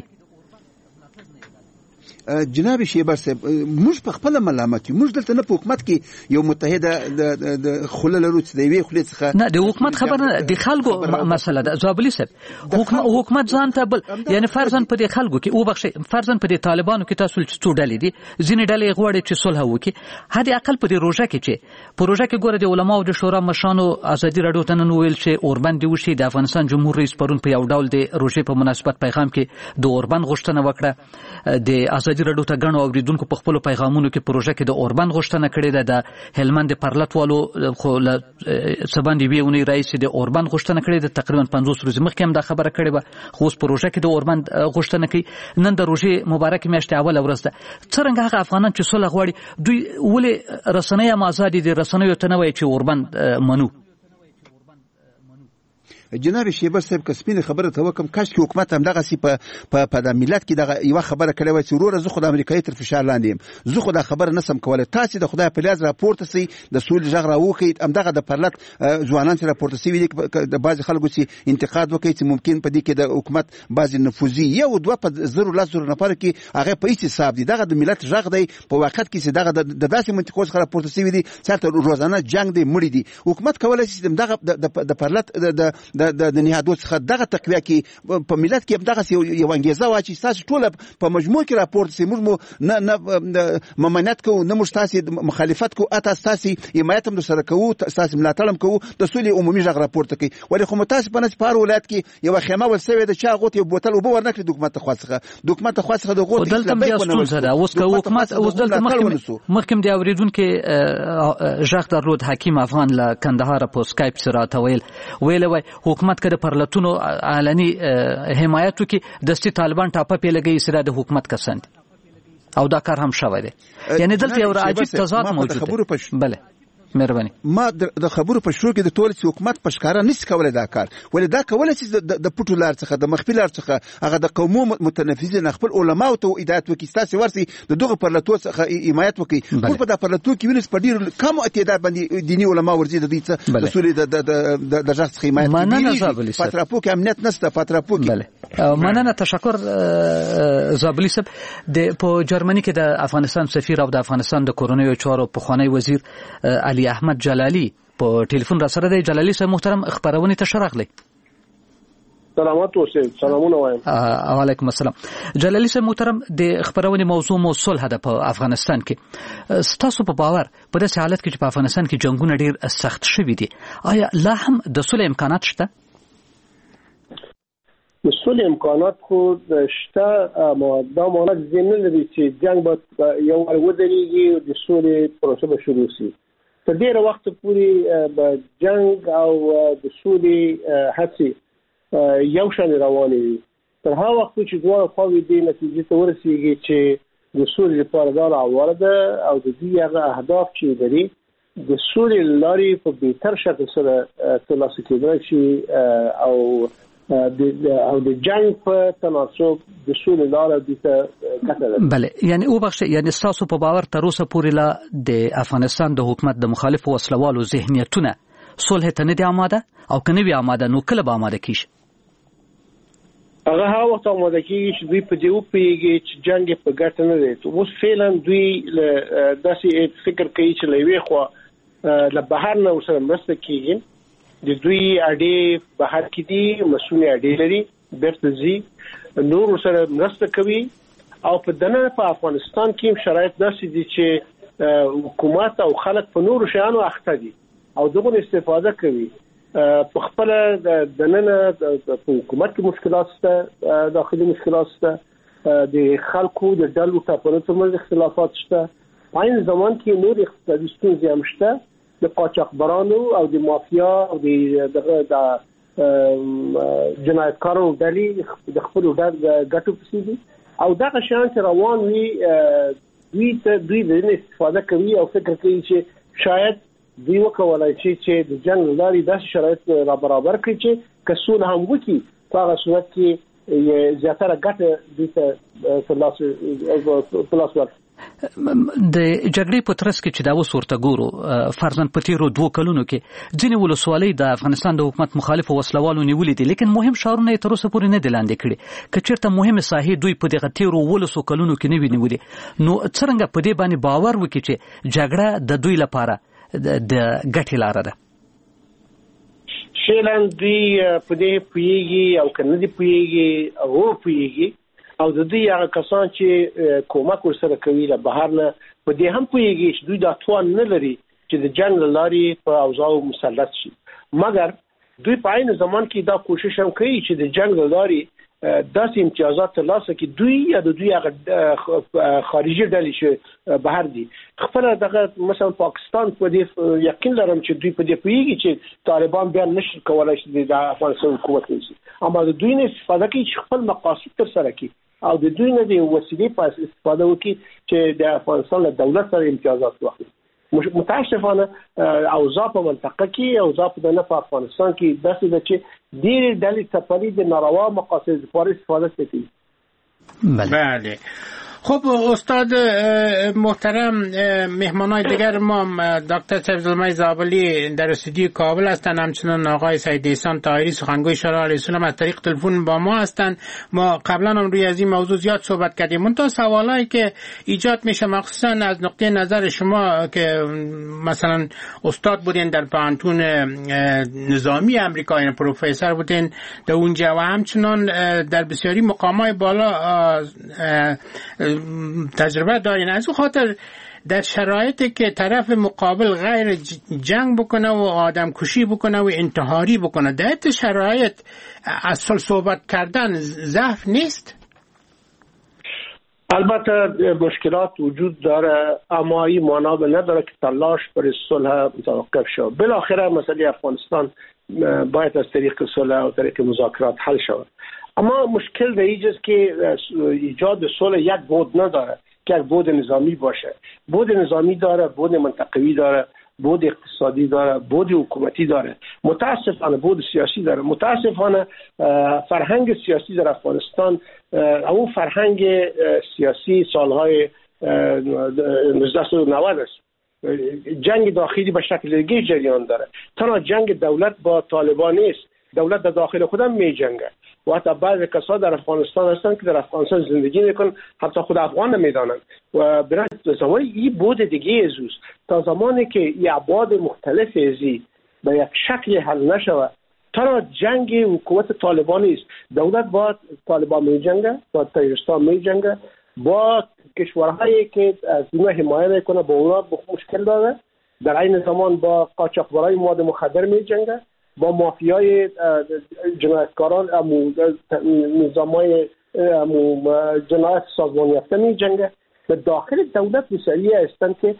جناب شیبر صاحب، موږ په خپل ملامت یو، موږ دلته نه په حکومت کې یو متحده د خله لرو چې د یوې خلې څخه نه د حکومت خبره د خلکو مسله ده. زابلی صاحب حکومت ځان ته بل یعنی فرضاً په دې خلکو کې او بخښه فرضاً په دې طالبانو کې تاسو څو ډلې دي، ځینې ډلې غواړي چې صلح وکړي. هدي اقل په دې روژه کې چې پروژه کې ګوره د علماو د شورا مشرانو ازادي راډیو ته نن ویل چې اوربند دی وشي. د افغانستان جمهور رئیس پرون په یو ډول د روژې په مناسبت پیغام کې د اوربند غوښتنه وکړه. د ازادي راډیو ته غنو اوریدونکو په خپل پیغامونو کې پروژه کې د اوربند غوښتنه کړې ده. د هلمند پرلت والو خو له سباندې ویونی رئیس د اوربند غوښتنه کړې ده، تقریبا 50 ورځې مخکې هم دا خبره کړې و. خو اوس پروژه کې د اوربند غوښتنه کوي. نن د روژې مبارک میاشتې اوله ورځ ده. څرنګه هغه افغانان چې صلح غواړي دوی ولې رسنۍ هم ازادي دي، رسنیو ته نه وایي چې اوربند منو؟ جناب شیبر صاحب کسبینه خبره ته وکم کاش کې حکومت هم دغه سی په ملت کې دغه یو خبره کړې وای چې وروره زه خو د امریکایي تر فشار لاندې یم، زه خو دا خبره نسم کولای، تاسو د خدای په لیاز راپورته سي د سولې ژغ راوخی هم دغه د پرلت ځوانان چې راپورته سي ویل د بعض خلکو چې انتقاد وکړي چې ممکن په دې کې د حکومت بعض نفوذي یو دوه په زر لاسو نفر کې هغه په هیڅ حساب دي. دغه د ملت ژغ دی په وخت کې چې دغه د داسې منطقو څخه راپورته سي وي چې روزانه جنگ دی مړی دي. حکومت کولای شي دغه د پرلت د د نهادو څخه دغه تقویه کې په ملت کې دغه یو انګیزه واچي تاسو ټول په مجموع کې راپورټ سي موږ نه ممانعت کوو نه موږ تاسو مخالفت کوو تاسو حمایت هم سره کوو تاسو ملاتړ هم کوو د سولې عمومي غږ راپورته کوي ولې خو متاسف په نس ولایت کې یو خیمه ولسوي د چا غوت یو بوتل وبو ورنکړي دوکمنت خاصه د غوت دلته بیا ستونزه ده اوس که حکومت اوس دلته مخکې د اوریدونکو ژغ درلود حکیم افغان له کندهار په سکایپ سره ویل وای حکومت کده پرلتونو علني حمایت وکي د طالبان ټاپه پیلګي سره د حکومت کسان او دا کار هم شوی دی یعنی دلته یو عجیب تضاد موجود دی. بله مهرباني ما د خبرو په شروع کې د ټول حکومت په ښکارا نشي کولای دا کار ولې دا کولای چې د پټو لار څخه د مخفي لار څخه هغه د قومو متنفذین خپل علما او ته هدایت وکي تاسو ورسي د دغه پرلتو څخه حمایت وکي خو په د پرلتو کې وینس په ډیر کم اعتداد باندې دینی علما ورزي د دې څخه مسولې د ژغ څخه حمایت کوي پاتراپو کې امنیت نشته پاتراپو کې بله مننه تشکر زابلی صاحب د په جرمني کې د افغانستان سفیر او د افغانستان د کورونیو چارو په خوانی وزیر علي احمد جلالی په ټلیفون را سره دی. جلالی صاحب محترم خبرونه ته شرغلی سلامات اوسئ. سلامونه وایم. وعلیکم السلام. جلالی صاحب محترم د خبرونه موضوع مو صلح ده په افغانستان کې ستاسو په باور په داسې حالت کې چې په افغانستان کې جنگونه ډیر سخت شوي دي آیا لا هم د صلح امکانات شته؟ د صلح امکانات خو شته دا معنی ځینې لري چې جنگ به یو ودرېږي او د صلح پروسه به شروع شي. تر ډیره وخت پورې به جنگ او د صلح هڅې یو شان روانې وي تر هغه وخت چې دواړه خواوې دې نتیجې ته ورسېږي چې د صلح لپاره دا راوړه ده او د دې هغه اهداف چې لري د صلح لارې په بهتر شکل سره ترلاسه کېدای شي او د جنگ په تناسب د صلح لاره دې کتل. بله یعنی او بخش یعنی تاسو په باور تر اوسه پورې لا د افغانستان د حکومت د مخالف وسلوالو ذهنیتونه صلح ته نه دي آماده او کنه وی آماده نو کله به آماده کیږي؟ هغه وخت آماده کیږي چې دوی په دې وپیږي چې جنگ په ګټه نه دی. اوس فعلا دوی داسې فکر کوي چې لوي خو له بهر نه ورسره مرسته کیږي د دوی اډې بهر کې دي مسؤلیت اډې لري بیرته ځي نور سره مرسته کوي او په دنه په افغانستان کې شرایط داسې دي چې حکومت او خلک په نور شیانو اخته دي او دغه استفاده کوي په خپل دنه په حکومت کې مشکلات شته داخلي مشکلات شته د خلکو د ډلو په ترمنځ اختلافات شته په عین زمان کې نور اقتصادي ستونزې هم شته د قاچاقبرانو او د مافیا او د جنایتکارو ډلې د خپل ګټو پسې دي او دغه شان چې روان وي دوی د استفاده کوي او فکر کوي چې شاید دوی وکولای شي چې د جنگ لارې داسې شرایط را برابر کړي چې که صلح هم وکړي په هغه صورت کې زیاتره ګټه دوی ته ترلاسه ورکړي. د جګړې په ترڅ کې چې دا وسورته ګورو فرضاً په تیرو 2 کلونو کې ځینې ولسوالۍ د افغانستان د حکومت مخالف وسلوالو نیولې دي لیکن مهم شهرونه یې تر اوسه پورې نه دي لاندې کړي که چېرته مهمه ساحې دوی په دغه تیرو 12 کلونو کې نه وي نیولې نو څرنګه په دې باندې باور وکړي چې جګړه د دوی لپاره د ګټې لاره ده؟ شیلان دوی په دې پوهیږي او کنه دي پوهیږي او پوهیږي او د دې هغه کسان چې کومک ورسره کوي له بهر نه په دې هم پوهیږي چې دوی دا توان نه لري چې د جنگ لارې په اوضاع مسلط شي مګر دوی په عین زمان کې دا کوشش هم کوي چې د جنگ لارې داسې امتیازات ترلاسه کړي دوی یا د دوی هغه خارجي ډلې چې بهر دي خپل دغه مثلا پاکستان په دې یقین لرم چې دوی په دې پوهیږي چې طالبان بیا نشي کولای چې د افغانستان حکومت وشي اما د دوی نه استفاده کوي چې خپل مقاصد تر سره کړي او د دوی نه د وسیلې په استفاده وکړي چې د افغانستان له دولت سره امتیازات واخلي. متاسفانه اوضاع په منطقه کې اوضاع په افغانستان کې داسې ده چې ډېرې ډلې څپلي د ناروا مقاصد لپاره استفاده کوي. بله خب استاد محترم، مهمانای دیگر ما دکتر سیف‌الله زابلی در استودیو کابل هستند، همچنین آقای سید احسان طاهری سخنگوی شورای عالی السلام از طریق تلفن با ما هستند. ما قبلا هم روی از این موضوع زیاد صحبت کردیم. منتها سوالایی که ایجاد میشه مخصوصا از نقطه نظر شما که مثلا استاد بودین در پانتون نظامی امریکا، یعنی پروفسور بودین در اونجا و همچنان در بسیاری مقامات بالا تجربه دارین. از اون خاطر در شرایطی که طرف مقابل غیر جنگ بکنه و آدم کشی بکنه و انتحاری بکنه، در این شرایط اصل صحبت کردن ضعف نیست؟ البته مشکلات وجود داره، اما این معنا نداره که تلاش برای صلح متوقف شود. بالاخره مسئله افغانستان باید از طریق صلح و طریق مذاکرات حل شود. اما مشکل در اینجاست که ایجاد صلح یک بود نداره که یک بود نظامی باشه. بود نظامی داره، بود منطقوی داره، بود اقتصادی داره، بود حکومتی داره، متاسفانه بود سیاسی داره. متاسفانه فرهنگ سیاسی در افغانستان، اون فرهنگ سیاسی سالهای 1990 است. جنگ داخلی به شکل دیگه جریان داره. تنها جنگ دولت با طالبان نیست، دولت در داخل خودم می جنگه و حتی بعضی کسا در افغانستان هستن که در افغانستان زندگی میکنن، حتی خود افغان نمیدانن و برای زمانی این بود دیگه ازوز تا زمانی که این ابعاد مختلف ازی به یک شکل حل نشود. تنها جنگ حکومت طالبان نیست، دولت با طالبان می جنگه، با تاجیکستان می جنگه، با کشورهایی که از اونها حمایت میکنه با اونها مشکل داره، در این زمان با قاچاقبرای مواد مخدر می جنگه، با مافیای جنایتکاران نظامای جنایت سازمان یافته می جنگه. به داخل دولت بسیاری هستند که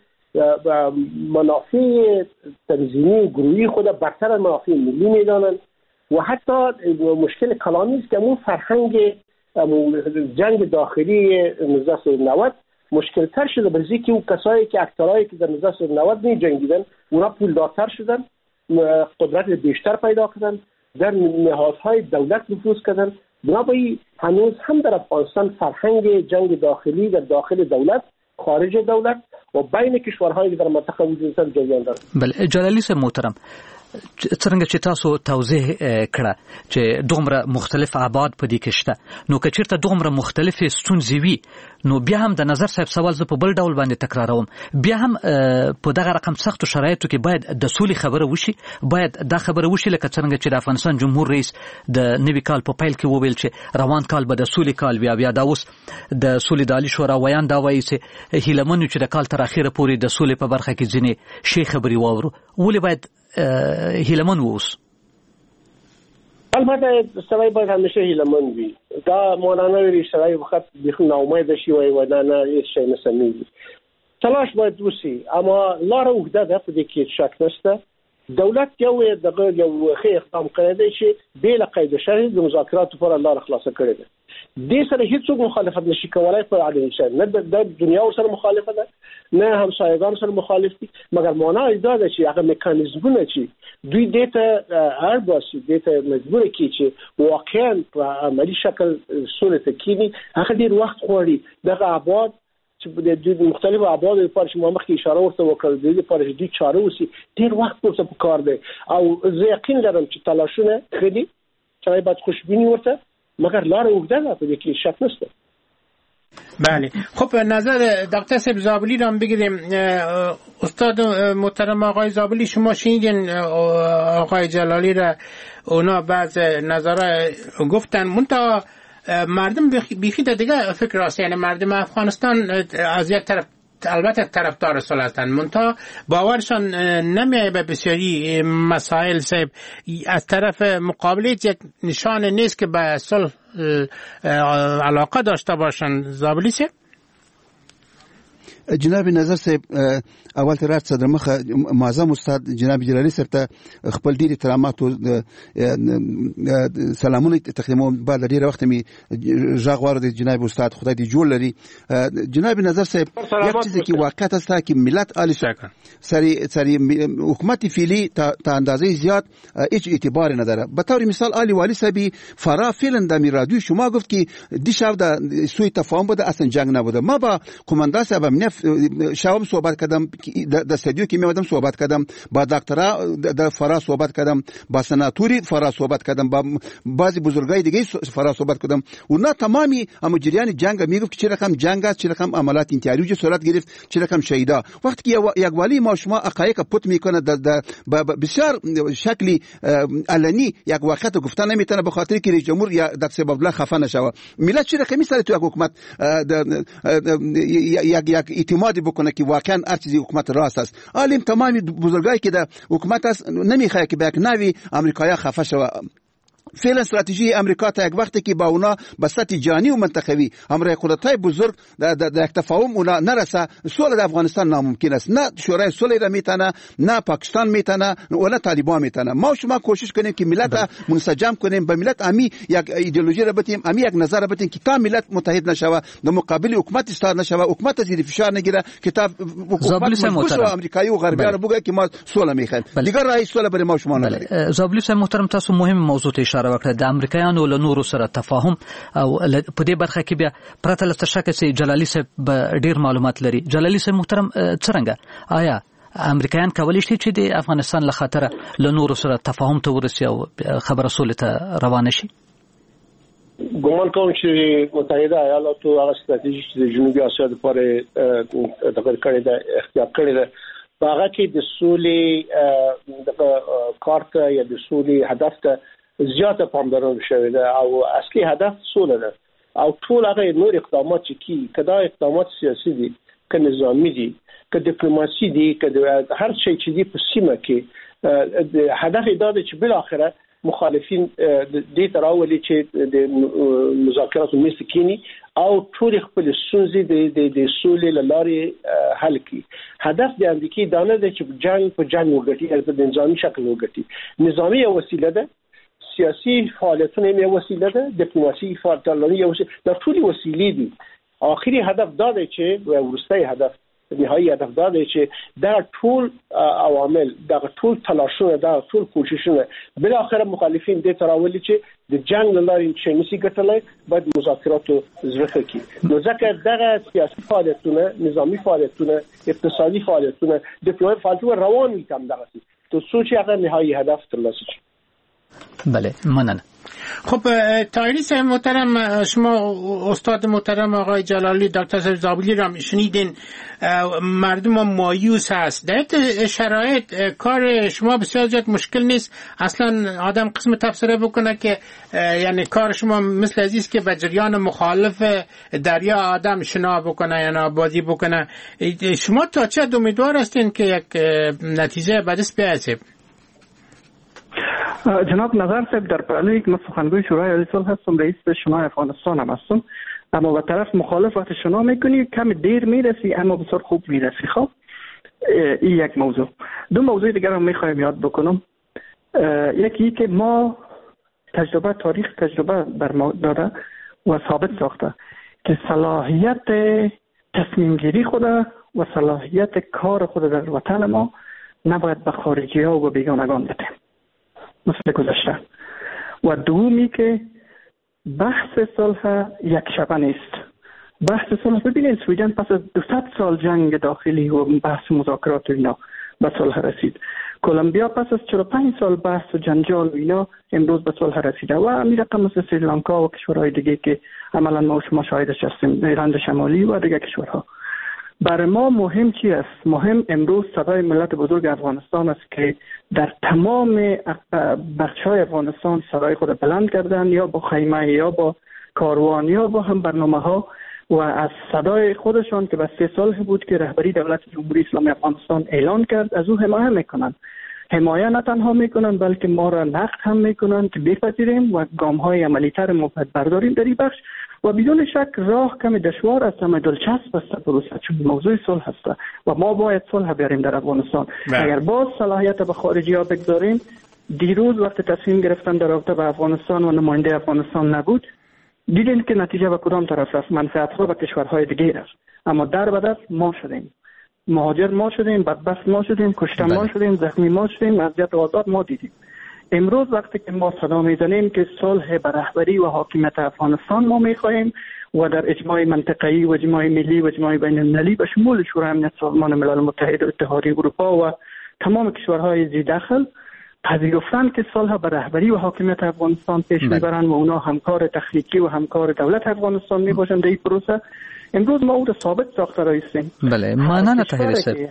منافع تنظیمی گروهی خود برتر از منافع ملی می دانند و حتی مشکل کلامی است که اون فرهنگ جنگ داخلی 1990 مشکل تر شده، به ذکر اون کسایی که اکترهایی که در 1990 می جنگیدن اونا پولدارتر شدن، قدرت بیشتر پیدا کردن، در نهادهای دولت نفوذ کردن. بنابراین هنوز هم در افغانستان فرهنگ جنگ داخلی در داخل دولت، خارج دولت و بین کشورهایی که در منطقه وجود دارند جریان داره. بله جلالی صاحب محترم، څنګه چې تاسو توضیح کړه چې دومره مختلف ابعاد په دې کې شته، نو که چیرته دومره مختلف ستونزې وي نو بیا هم د نظر صاحب سوال زه په بل ډول باندې تکراروم، بیا هم په دغه رقم سختو شرایطو کې باید د سولې خبره وشي، باید دا خبره وشي لکه څنګه چې د افغانستان جمهور رئیس د نوي کال په پیل کې وویل چې روان کال به د سولې کال بیا دا اوس د سولې د عالي شورا ویان دا وایي چې هیله من چې د کال تر اخره پورې د سولې په برخه کې ځینې شی خبرې واورو، ولې باید هیلمن ووس؟ البته سړی باید همیشه هیلمن وي. دا معنی لري سړی وخت بیخ ناامید شي وای و نه هیڅ شی نه سمېږي. تلاش باید وشي، اما لاره اوږده ده، په دې کې شک نشته. دولت یو ښه اقدام کړی دی چې بې له قید شرط د مذاکراتو لپاره لاره خلاصه کړې ده. دې سره هیڅوک مخالفت نشي کولای په عادي شي، نه د دنیا سره مخالفت ده، نه همسایگان سره مخالف دي، مګر معنا دا ده چې هغه میکانیزمونه چې دوی دته هر باسي دته مجبور کی چې واقعا په عملی شکل سولې ته کینی، هغه ډیر وخت غواړي. دغه ابعاد چې د مختلفو ابعاد لپاره چې ما مخکې اشاره ورته وکړه، د دې لپاره چې دوی چاره وسی ډیر وخت ورته پکار دی او زه یقین لرم چې تلاشونه خېدي چې باید خوشبینی ورته، مگر لاره اوږده ده، په دې کې شک نشته. بله خب نظر دکتر صاحب زابلی رو هم بگیریم. استاد محترم آقای زابلی، شما شنیدین آقای جلالی را اونا بعض نظرها گفتن، منتها مردم بیخی دیگه فکر راست، یعنی مردم افغانستان از یک طرف البته طرفدار صلح هستند، منتها باورشان نمیایه به بسیاری مسائل صاحب از طرف مقابل یک نشان نیست که به صلح علاقه داشته باشند. زابلی صاحب جناب نظر صاحب اول تر صدر مخه معظم استاد جناب جلالی صاحب ته خپل ډیر احترامات او سلامونه تقدیموم. بعد ډیر وخت می ژغ ورده جناب استاد خدای دې جوړ لري. جناب نظر صاحب یک چیزی که واقعیت است که ملت عالی سری حکومت فعلی تا اندازه زیاد هیچ اعتبار نداره. به طور مثال علی والی صاحبی فرا فعلا در رادیو شما گفت که دیشب در سوی تفاهم بوده، اصلا جنگ نبوده. ما با قماندان صاحب امنیت شام صحبت کردم، در استودیو که میادم صحبت کردم، با دکترا در فرا صحبت کردم، با سناتوری فرا صحبت کردم، با بعضی بزرگای دیگه فرا صحبت کردم. اونا تمامی اما جریان جنگ میگفت که چه رقم جنگ است، چه رقم عملیات انتحاری صورت گرفت، چه رقم شهیدا. وقتی که یک والی ما شما حقایق پوت میکنه در بسیار شکلی علنی یک واقعیت گفتن نمیتونه، به خاطر که رئیس جمهور یا دکتر عبدالله خفه نشوه. ملت چه رقمی سر تو یک حکومت یک اعتماد بکنه که واقعا هر چیزی حکومت راست است. عالم تمامی بزرگایی که در حکومت است نمیخواد که به یک نوی امریکایی خفه شوه. فعلا استراتژی امریکا تا یک وقتی که با اونا به سطح جهانی و منطقوی همراه قدرت‌های بزرگ در یک تفاهم اونا نرسه، صلح در افغانستان ناممکن است. نه شورای صلح را میتونه، نه پاکستان میتونه، نه طالبان میتونه. ما شما کوشش کنیم که ملت منسجم کنیم، به ملت امی یک ایدئولوژی را بتیم، امی یک نظر را بتیم که تا ملت متحد نشوه، در مقابل حکومت ایستاد نشوه، حکومت زیر فشار نگیره که تا حکومت امریکایی و غربی را بگه که ما صلح میخوایم. دیگر راه صلح برای ما شما نداره. زابلی محترم، تاسو مهم موضوع ته اشاره وکړه، د امریکایانو له نورو سره تفاهم او په دې برخه کې بیا پرته له شک چې جلالی صاحب ډیر معلومات لري. جلالی صاحب محترم، څنګه آیا امریکایان کولی شي چې د افغانستان له خاطر له نورو سره تفاهم ته ورسي او خبره سولې ته روانه شي؟ ګومان کوم چې متحده ایالاتو هغه ستراتیژي چې د جنوبي اسیا لپاره دغه کړی ده، اختیار کړی ده، هغه کې د سولې د کارت یا د سولې هدف ته زیاته پاملرنه شوې ده او اصلي هدف سوله ده. او ټول هغه نور اقدامات چې کدا اقدامات سیاسي دي، که نظامی دي، که دیپلوماسي دي، که هر شي چې دي په سیمه کې هدف دا ده چې بل اخره مخالفین دې تراولي چې د مذاکراتو میز کینی او ټول خپل ستونزې د سولې لارې حل کړي. هدف د امریکای دا نه ده چې جنگ په جنگ وګټي، البته د نظامی شکل وګټي. نظامی یو وسیله ده، سیاسي فعالیتونه یو وسیله ده، دیپلوماسي فعالیتونه یو وسیله ده، ټول وسیلې دي. آخري هدف دا دی چې ورستۍ هدف، نهایی هدف دا دی چې دا ټول عوامل، دا ټول تلاشونه، دا ټول کوششونه بل اخر مخالفین دې تراولي چې د جنگ لارې چې نسی ګټلای باید مذاکراتو زړه کړي. نو ځکه دغه سیاسي فعالیتونه، نظامی فعالیتونه، اقتصادي فعالیتونه، دیپلوماسي فعالیتونه روان وي تم دغه تو سوچ هغه نهایی هدف ترلاسه شي. بله، مننه. خب طاهری صاحب محترم، شما استاد محترم آقای جلالی، دکتر صاحب زابلی را شنیدین. مردم مایوس هست در شرایط. کار شما بسیار زیاد مشکل نیست. اصلا آدم قسم تفسیر بکنه که یعنی کار شما مثل عزیز که به جریان مخالف دریا آدم شنا بکنه یا نابازی بکنه. شما تا چه امیدوار هستین که یک نتیجه به دست بیاید؟ جناب نظر صاحب، در پرانه یک سخنگوی شورای عالی صلح هستم، رئیس شورای افغانستان هم هستم، اما به طرف مخالف وقت شنا میکنی کم دیر میرسی اما بسیار خوب میرسی. خب این یک موضوع. دو موضوع دیگر هم میخوایم یاد بکنم. یکی که ما تاریخ تجربه بر ما داده و ثابت ساخته که صلاحیت تصمیم گیری خود و صلاحیت کار خود در وطن ما نباید به خارجی ها و بیگانگان بدیم مثل گذشته. و دومی که بحث صلح یک شبه نیست. بحث صلح، ببینید سویدن پس از 200 سال جنگ داخلی و بحث مذاکرات اینا به صلح رسید. کلمبیا پس از 45 سال بحث و جنجال و اینا امروز به صلح رسیده و همین رقم مثل سریلانکا و کشورهای دیگه که عملا ما شما شاهدش هستیم، ایرلند شمالی و دیگه کشورها. برای ما مهم چی است؟ مهم امروز صدای ملت بزرگ افغانستان است که در تمام بخش‌های افغانستان صدای خود بلند کردن، یا با خیمه یا با کاروان یا با هم برنامه‌ها، و از صدای خودشان که به 3 سال بود که رهبری دولت جمهوری اسلامی افغانستان اعلان کرد از او حمایت میکنند. حمایت نه تنها میکنند بلکه ما را نقد هم میکنند که بپذیریم و گام‌های عملی‌تر ما برداریم در این بخش. و بدون شک راه کمی دشوار است اما دلچسب است پروسه، چون موضوع صلح است و ما باید صلح بیاریم در افغانستان. اگر باز صلاحیت به خارجی ها بگذاریم، دیروز وقت تصمیم گرفتن در رابطه به افغانستان و نماینده افغانستان نبود، دیدین که نتیجه به کدام طرف رفت، منفعت ها به کشورهای دیگه رفت. اما در به دست ما شدیم، مهاجر ما شدیم، بدبخت ما شدیم، کشته ما شدیم، زخمی ما شدیم، اذیت و آزار ما دیدیم. امروز وقتی که ما صدا میزنیم که صلح به رهبری و حاکمیت افغانستان ما میخواهیم و در اجماع منطقه‌ای و اجماع ملی و اجماع بین المللی به شمول شورای امنیت سازمان ملل متحد و اتحادیه اروپا و تمام کشورهای ذی دخل پذیرفتن که صلح به رهبری و حاکمیت افغانستان پیش میبرند و اونا همکار تخنیکی و همکار دولت افغانستان میباشند در این پروسه. امروز ما او را ثابت ساخته رایستیم. بله، مانند تحریصه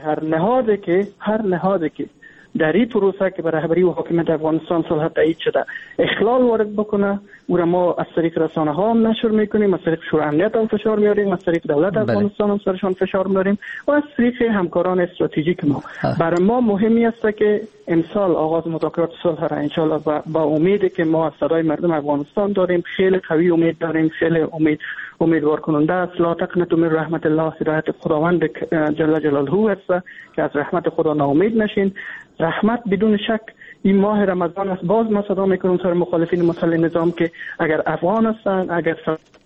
هر نهادی که در این پروسه که به رهبری و حاکمیت افغانستان صلح تایید شده اخلال وارد بکنه، او را ما از طریق رسانه ها هم نشر میکنیم، از طریق شورای امنیت هم فشار میاریم، از طریق دولت افغانستان هم سرشان فشار میاریم و از طریق همکاران استراتژیک ما. برای ما مهمی است که امسال آغاز مذاکرات صلح را انشالله با امیدی که ما از صدای مردم افغانستان داریم، خیلی قوی امید داریم، خیلی امیدوار کننده است. لا تقنطوا من رحمت الله، هدایت خداوند جل جلاله است که از رحمت خدا ناامید نشین. رحمت بدون شک این ماه رمضان است. باز ما صدا میکنم سر مخالفین مسلح نظام که اگر افغان هستن، اگر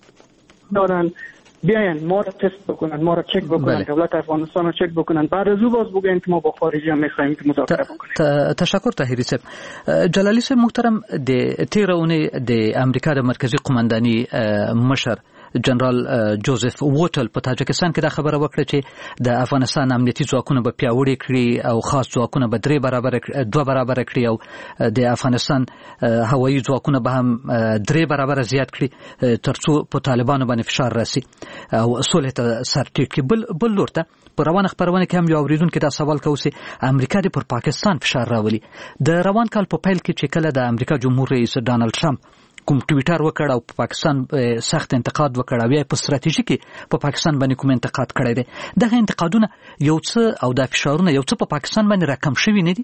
دارن، بیاین ما را تست بکنن، ما را چک بکنن، دولت افغانستان را چک بکنن، بعد از او باز بگوین که ما با خارجی هم میخوایم که مذاکره بکنیم. تشکر طاهری صاحب. جلالی صاحب محترم، د تیرونه د امریکا د مرکزی قومندانی مشر جنرال جوزف ووټل په تاجکستان کې دا خبره وکړه چې د افغانستان امنیتي ځواکونه به پیاوړي کړي او خاص ځواکونه به 2 برابر کړي او د افغانستان هوایي ځواکونه به هم 3 برابر زیات کړي ترڅو په طالبانو باندې فشار راسي او صلح ته سر ټیټ کړي. بل لور ته په روانه خبرونه کې هم یو اوریدونکو دا سوال کوي چې امریکا د پر پاکستان فشار راولي. د روان کال په پیل کې چې کله د امریکا جمهور رئیس ډانلډ ټرمپ کوم ټویټر وکړ او په پاکستان سخت انتقاد وکړ او په ستراتیژي کې په پاکستان باندې کوم انتقاد کړی دی، دغه انتقادونه یو څه او د فشارونه یو څه په پاکستان باندې راکم شوي نه دي؟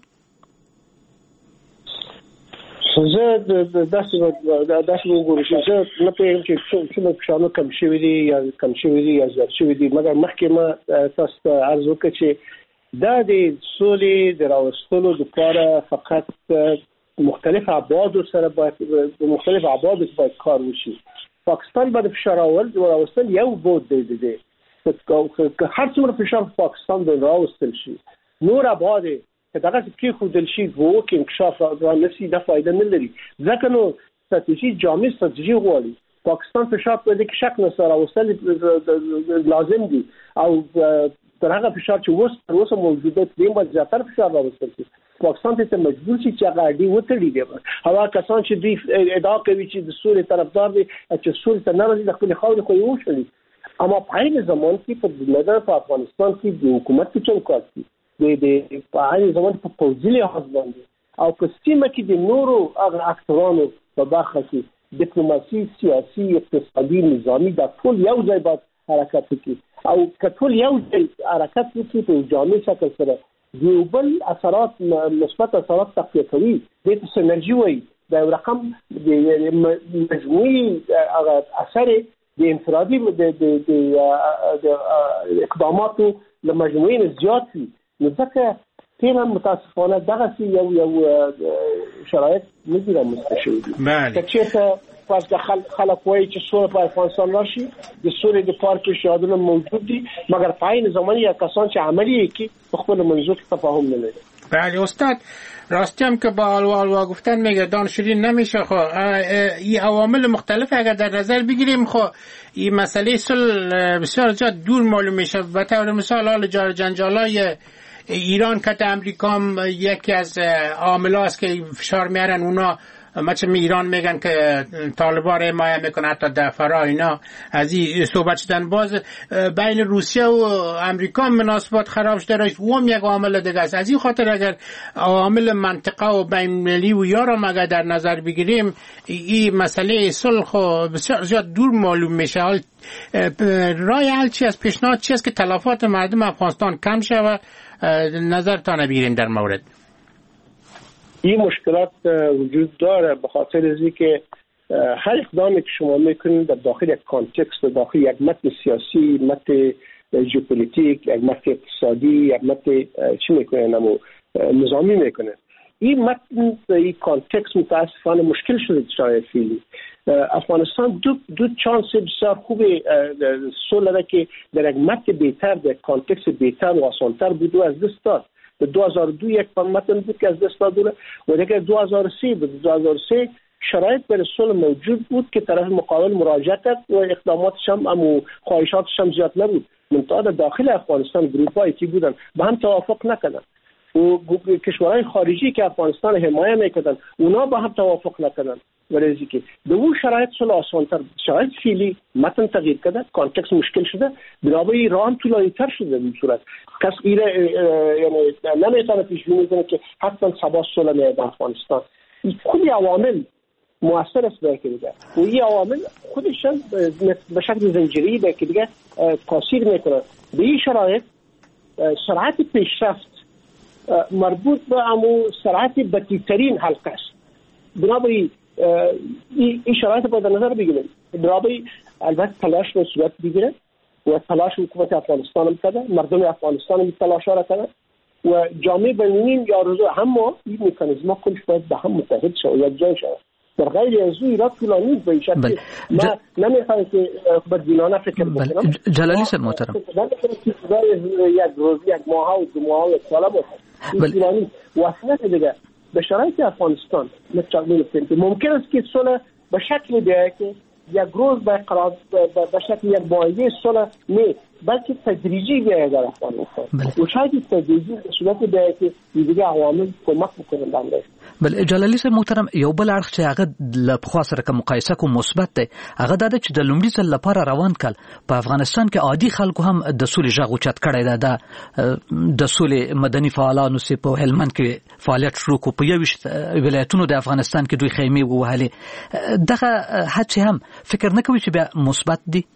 زه داسې وګورم چې زه نه پوهېږم چې څومره فشارونه کم شوي دي یا زیات شوي دي، مګر مخکې ما تاسو ته عرض وکړ چې دا د سولې د راوستلو لپاره فقط مختلف ابعاد سره باید مختلف ابعاد باید کار وشي. پاکستان باید فشار راوستل یو بود دی که هر څومره فشار پاکستان به راوستل شي، نور ابعاد که دغه کې خودل شي وو کې انکشاف را نشي، دا فایده نه لري. ځکه نو ستراتیژي جامع ستراتیژي غواړي. پاکستان فشار په دې کې شک نه سره راوستل لازم دي او تر هغه فشار چې اوس موجوده دی باید زیاتره فشار راوستل شي. پاکستان ته مجبور شي چې هغه اړیکې وتړي دي. هغه کسان چې دوی ادعا کوي چې د سولې طرفدار دي چې سولې ته نه راځي د خپل خاورې خو یې وشړي، اما په عین زمان کې په افغانستان کې د حکومت په چوکاټ کې په عین زمان په پوځي لحاظ باندې او په سیمه کې د نورو هغه اکټرانو په برخه کې ډیپلوماسي، سیاسي، اقتصادي، نظامي دا ټول یو ځای باید حرکت وکړي او که ټول یو ځای حرکت وکړي په جامع شکل سره دیوبل اثرات مثبت اثرات تقویه کوي. د سينرژي وي د رقم د مجموعي اثر د انفرادي د اقداماتو له مجموعي زیات وي. نو ځکه تیرا متاسفانه دغه یو شرایط نه دي رامنځته شوي دي. چې پس د خلک وایي چې سوله په افغانستان راشي، د سولې د پاره کې شاهدونه موجود دي، مګر په عین زمان یا کسان چې عملی کې په خپل منظور تفاهم نه لري. بله استاد، راستی هم که با الوا گفتن میگه دانشجویی نمیشه. خب این عوامل مختلف اگر در نظر بگیریم، خب این مسئله صلح بسیار زیاد دور معلوم میشه. به طور مثال حال جنجالای ایران که امریکا یکی از عامل است که فشار میارن اونا، مثلا ایران میگن که طالبان را حمایت میکنه، حتی دفرا اینا از این صحبت شدن. باز بین روسیه و امریکا مناسبات خراب شده، و هم یک عامل دیگه است. از این خاطر اگر عامل منطقه و بین المللی و یارم اگر در نظر بگیریم، این مسئله صلح بسیار زیاد دور معلوم میشه. حال رای حل چی است؟ پیشنهاد چی است که تلفات مردم افغانستان کم شود؟ نظرتان بگیریم در مورد این مشکلات وجود داره، به خاطر از اینکه هر اقدامی که شما میکنید در داخل یک کانتکست، در داخل یک متن سیاسی، متن ژئوپلیتیک، یک متن اقتصادی، یک متن چی میکنن نظامی میکنن. این متن این کانتکست متاسفانه مشکل شده شاید فعلی. افغانستان دو چانس بسیار خوب صلح را که در یک متن بهتر، در کانتکست بهتر و آسانتر بود و از دست داد. در 2002 یک متن بود که از دست داد و دیگه 2003 بود. 2003 شرایط برای صلح موجود بود که طرف مقابل مراجعه کرد و اقداماتش هم خواهشاتش هم زیاد نبود. منتها در داخل افغانستان گروه‌هایی که بودن با هم توافق نکردن و کشورهای خارجی که افغانستان حمایت میکردن اونا با هم توافق نکردن. ولی که به اون شرایط صلح آسان‌تر، شرایط فعلی متن تغییر کرده، کانتکست مشکل شده، بنابراین راه هم طولانی‌تر شده. به صورت کس ایره یعنی نمیتونه پیش بینی کنه که حتما صبح صلح میاد افغانستان. کلی عوامل مؤثر است در که دیگه و این عوامل خودشان به شکل زنجیری در که دیگه تاثیر میکنه. به این شرایط سرعت پیشرفت مربوط به امو سرعت بطی‌ترین حلقه است. بنابراین این شرایط باید در نظر بگیریم. بنابراین البته تلاش به صورت بگیره و تلاش حکومت افغانستان هم کرده، مردم افغانستان هم تلاش را کرده و جامعه بین‌المللی یا رضا هم این مکانیزم‌ها کلش باید به هم متحد شود و یک جای شود. در غیر از او ایراد طولانی به این شکل ما نمیخوایم که بدبینانه فکر بکنم. جلالی صاحب محترم، یک روز، یک ماه و دو ماه و یک ساله باشه طولانی و اصلا دیگه به شرایط افغانستان ممکن است که صلح به شکل بیاید که یک روز به شکل یک معاهده صلح نه، بلکه تدریجی بیاید در افغانستان و شاید تدریجی به صورت بیاید که دیگه عوامل کمک بکنن باندې. بل جلالی صاحب محترم، یو بل اړخ چې هغه له پخوا سره که مقایسه کوم مثبت دی، هغه دا چې د لومړي ځل لپاره روان کال په افغانستان کې عادي خلکو هم د سولې غږ اوچت کړی دی. د سولې مدني فعالانو سي په هلمند کې فعالیت شروع کو، په 21 ولایتونو د افغانستان کې دوی خیمې ووهلې. دغه هڅې هم فکر نه کوي چې بیا مثبت دي؟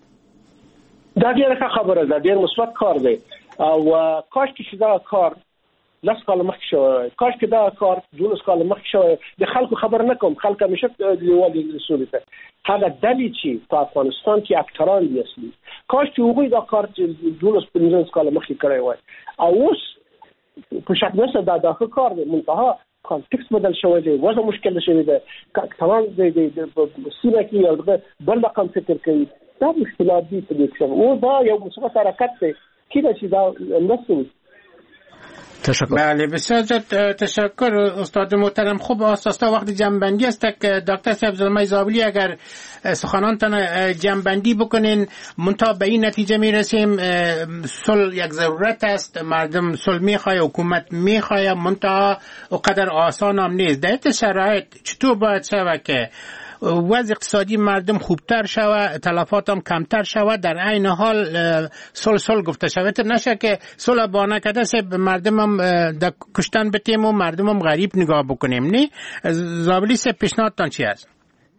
دا ډیره خبره ده، ډیر مثبت کار دی او کاش چې دا کار لاس کال مخکې شوی، کاش چې دا کار 12 کال مخکې شوی. د خلکو خبر نکوم، خلک همیشه لیوالي رسولي ته هغه دلی چې په افغانستان کې اکثران دي اصلي، کاش چې هغوی دا کار 12-15 کال مخکې کړی وای. او اوس په شک نشته دا داخل کار دی، منتها کانتکست بدل شوی دی، وضع مشکل شوی دی، تمام د سیمه کې یو بل رقم فکر کوي. دا مشکلات دي په دې کې او دا یو مثبت حرکت دی که چې دا نسوي. تشکر. بله بسیار زیاد تشکر استاد محترم. خوب اساسا وقت جنبندی است که دکتر صاحب زلمه زابلی اگر سخنانتان جنبندی بکنین منتها به این نتیجه میرسیم صلح یک ضرورت است، مردم صلح میخواه، حکومت میخواه، منتها اونقدر آسان هم نیست. در این شرایط چطور باید شود که وضع اقتصادی مردم خوبتر شود، تلفات هم کمتر شود، در عین حال صلح گفته شود نشه که صلح با نکرده سه مردم هم در کشتن بتیم و مردم هم غریب نگاه بکنیم. نه زابلی سه پیشنهادتان چی است؟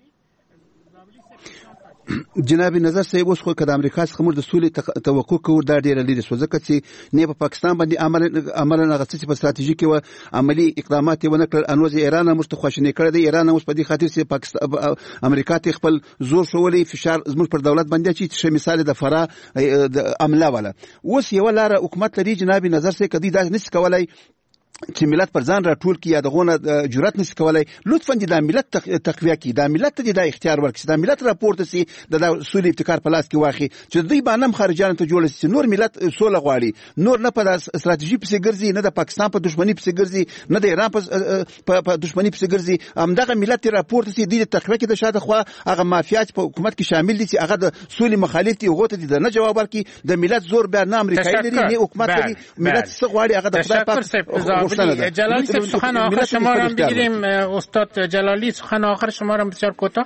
جناب نظر صاحب اوس خو د امریکا څخه موږ د سولې توقع کوو دا ډیره لري شو، ځکه چې نه په پاکستان باندې عملاً هغه څه په ستراتیژیکي و عملی اقدامات ونه کړل. انوز ایران هم مست خوښنه کړې دی، ایران هم په دې خاطر چې پاکستان امریکا ته خپل زور شولې فشار زموږ پر دولت باندې چې مثال د فرا د عمله ولا اوس یو لار حکومت لري. جناب نظر صاحب کدي دا نس کولای چې ملت پر ځان راټول کی یا دغه جرأت نشي کولای، لطفا د ملت تقویه کی، د ملت د اختیار ورکړي، د ملت راپورته سي د سولې ابتکار په لاس کې واخی چې دوی باندې خارجان ته جوړ شي. نور ملت سوله غواړي، نور نه په استراتیژي پسې ګرځي، نه د پاکستان په دښمنی پسې ګرځي، نه د ایران په دښمنی پسې ګرځي. همدغه ملت راپورته سي د تقویه کې د شاده خو هغه مافیا په حکومت کې شامل دي چې هغه د سولې مخالف دي، هغه ته نه جواب ورکړي. د ملت زور به نه امریکایي لري نه حکومت لري، ملت څه غواړي هغه د خدای پاک. جلالی سخن آخر شما را بگیریم. استاد جلالی سخن آخر شما را بسیار کوتاه.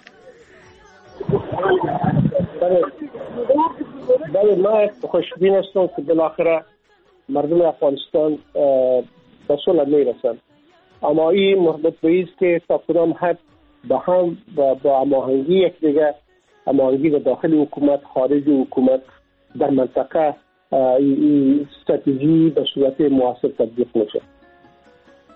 بله ما خوشبین هستم که بالاخره مردم افغانستان به صلح میرسند، اما این مربوط به است که تا کدام حد با هم با هماهنگی یکدیگر، هماهنگی به داخل حکومت، خارج حکومت، در منطقه این استراتژی به صورت موثر تطبیق میشه.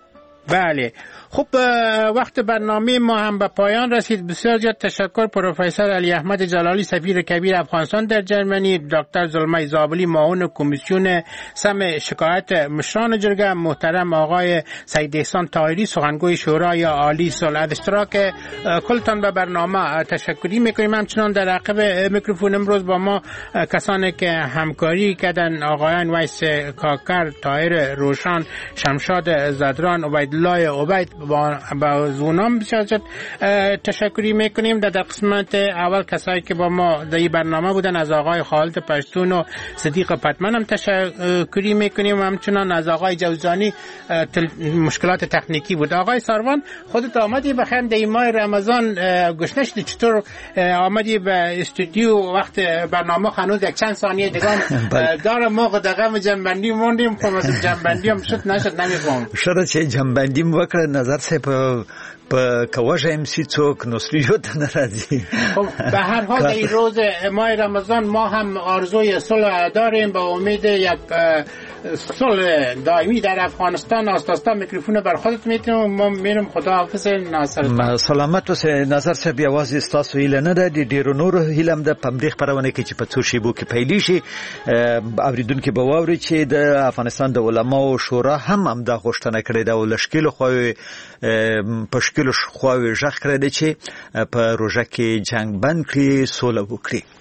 بله. خب وقت برنامه ما هم به پایان رسید. بسیار زیاد تشکر پروفسور علی احمد جلالی سفیر کبیر افغانستان در جرمنی، دکتر زلمه زابلی معاون کمیسیون سم شکایت مشران جرگه، محترم آقای سید احسان طاهری سخنگوی شورای عالی صلح. از اشتراک کلتان به برنامه تشکری میکنیم. همچنان در عقب میکروفون امروز با ما کسانی که همکاری کردن آقایان ویس کاکر، طاهر روشن، شمشاد زدران، عبیدالله عبید، با زونام بسیار تشکری میکنیم. در قسمت اول کسایی که با ما در این برنامه بودن از آقای خالد پشتون و صدیق پتمن هم تشکری میکنیم. همچنان از آقای جوزانی مشکلات تکنیکی بود. آقای ساروان خودت آمدی بخیر در این ماه رمضان گشنه شدی، چطور آمدی به استودیو وقت برنامه هنوز یک چند ثانیه دیگه داره ما دقیقه جنبندی موندیم، خب جنبندی هم شد نشد نمیفهم شده چه جنبندی وکړه نظر سه په کوژه ام سی څوک نصریو ته ناراضي. خب به هر حال این روز ماه رمضان ما هم آرزوی صلح داریم به امید یک صلح دائمی در افغانستان. آستاستا میکروفون بر خودت میتونم ما میرم. خداحافظ ناصر. سلامت اوسه نظر صاحب. یوازې ستاسو هیله نه ده، د ډیرو نورو هیله هم ده په همدې خپرونه کې چې په څو شیبو کې پیلې شي اوریدونکي به واوري چې د افغانستان د علماو شورا هم همدا غوښتنه کړې ده او له ښکېلو خواوې په ښکېلو خواوې غږ کړی دی چې په روژه کې جنګ بند کړي، سوله وکړي.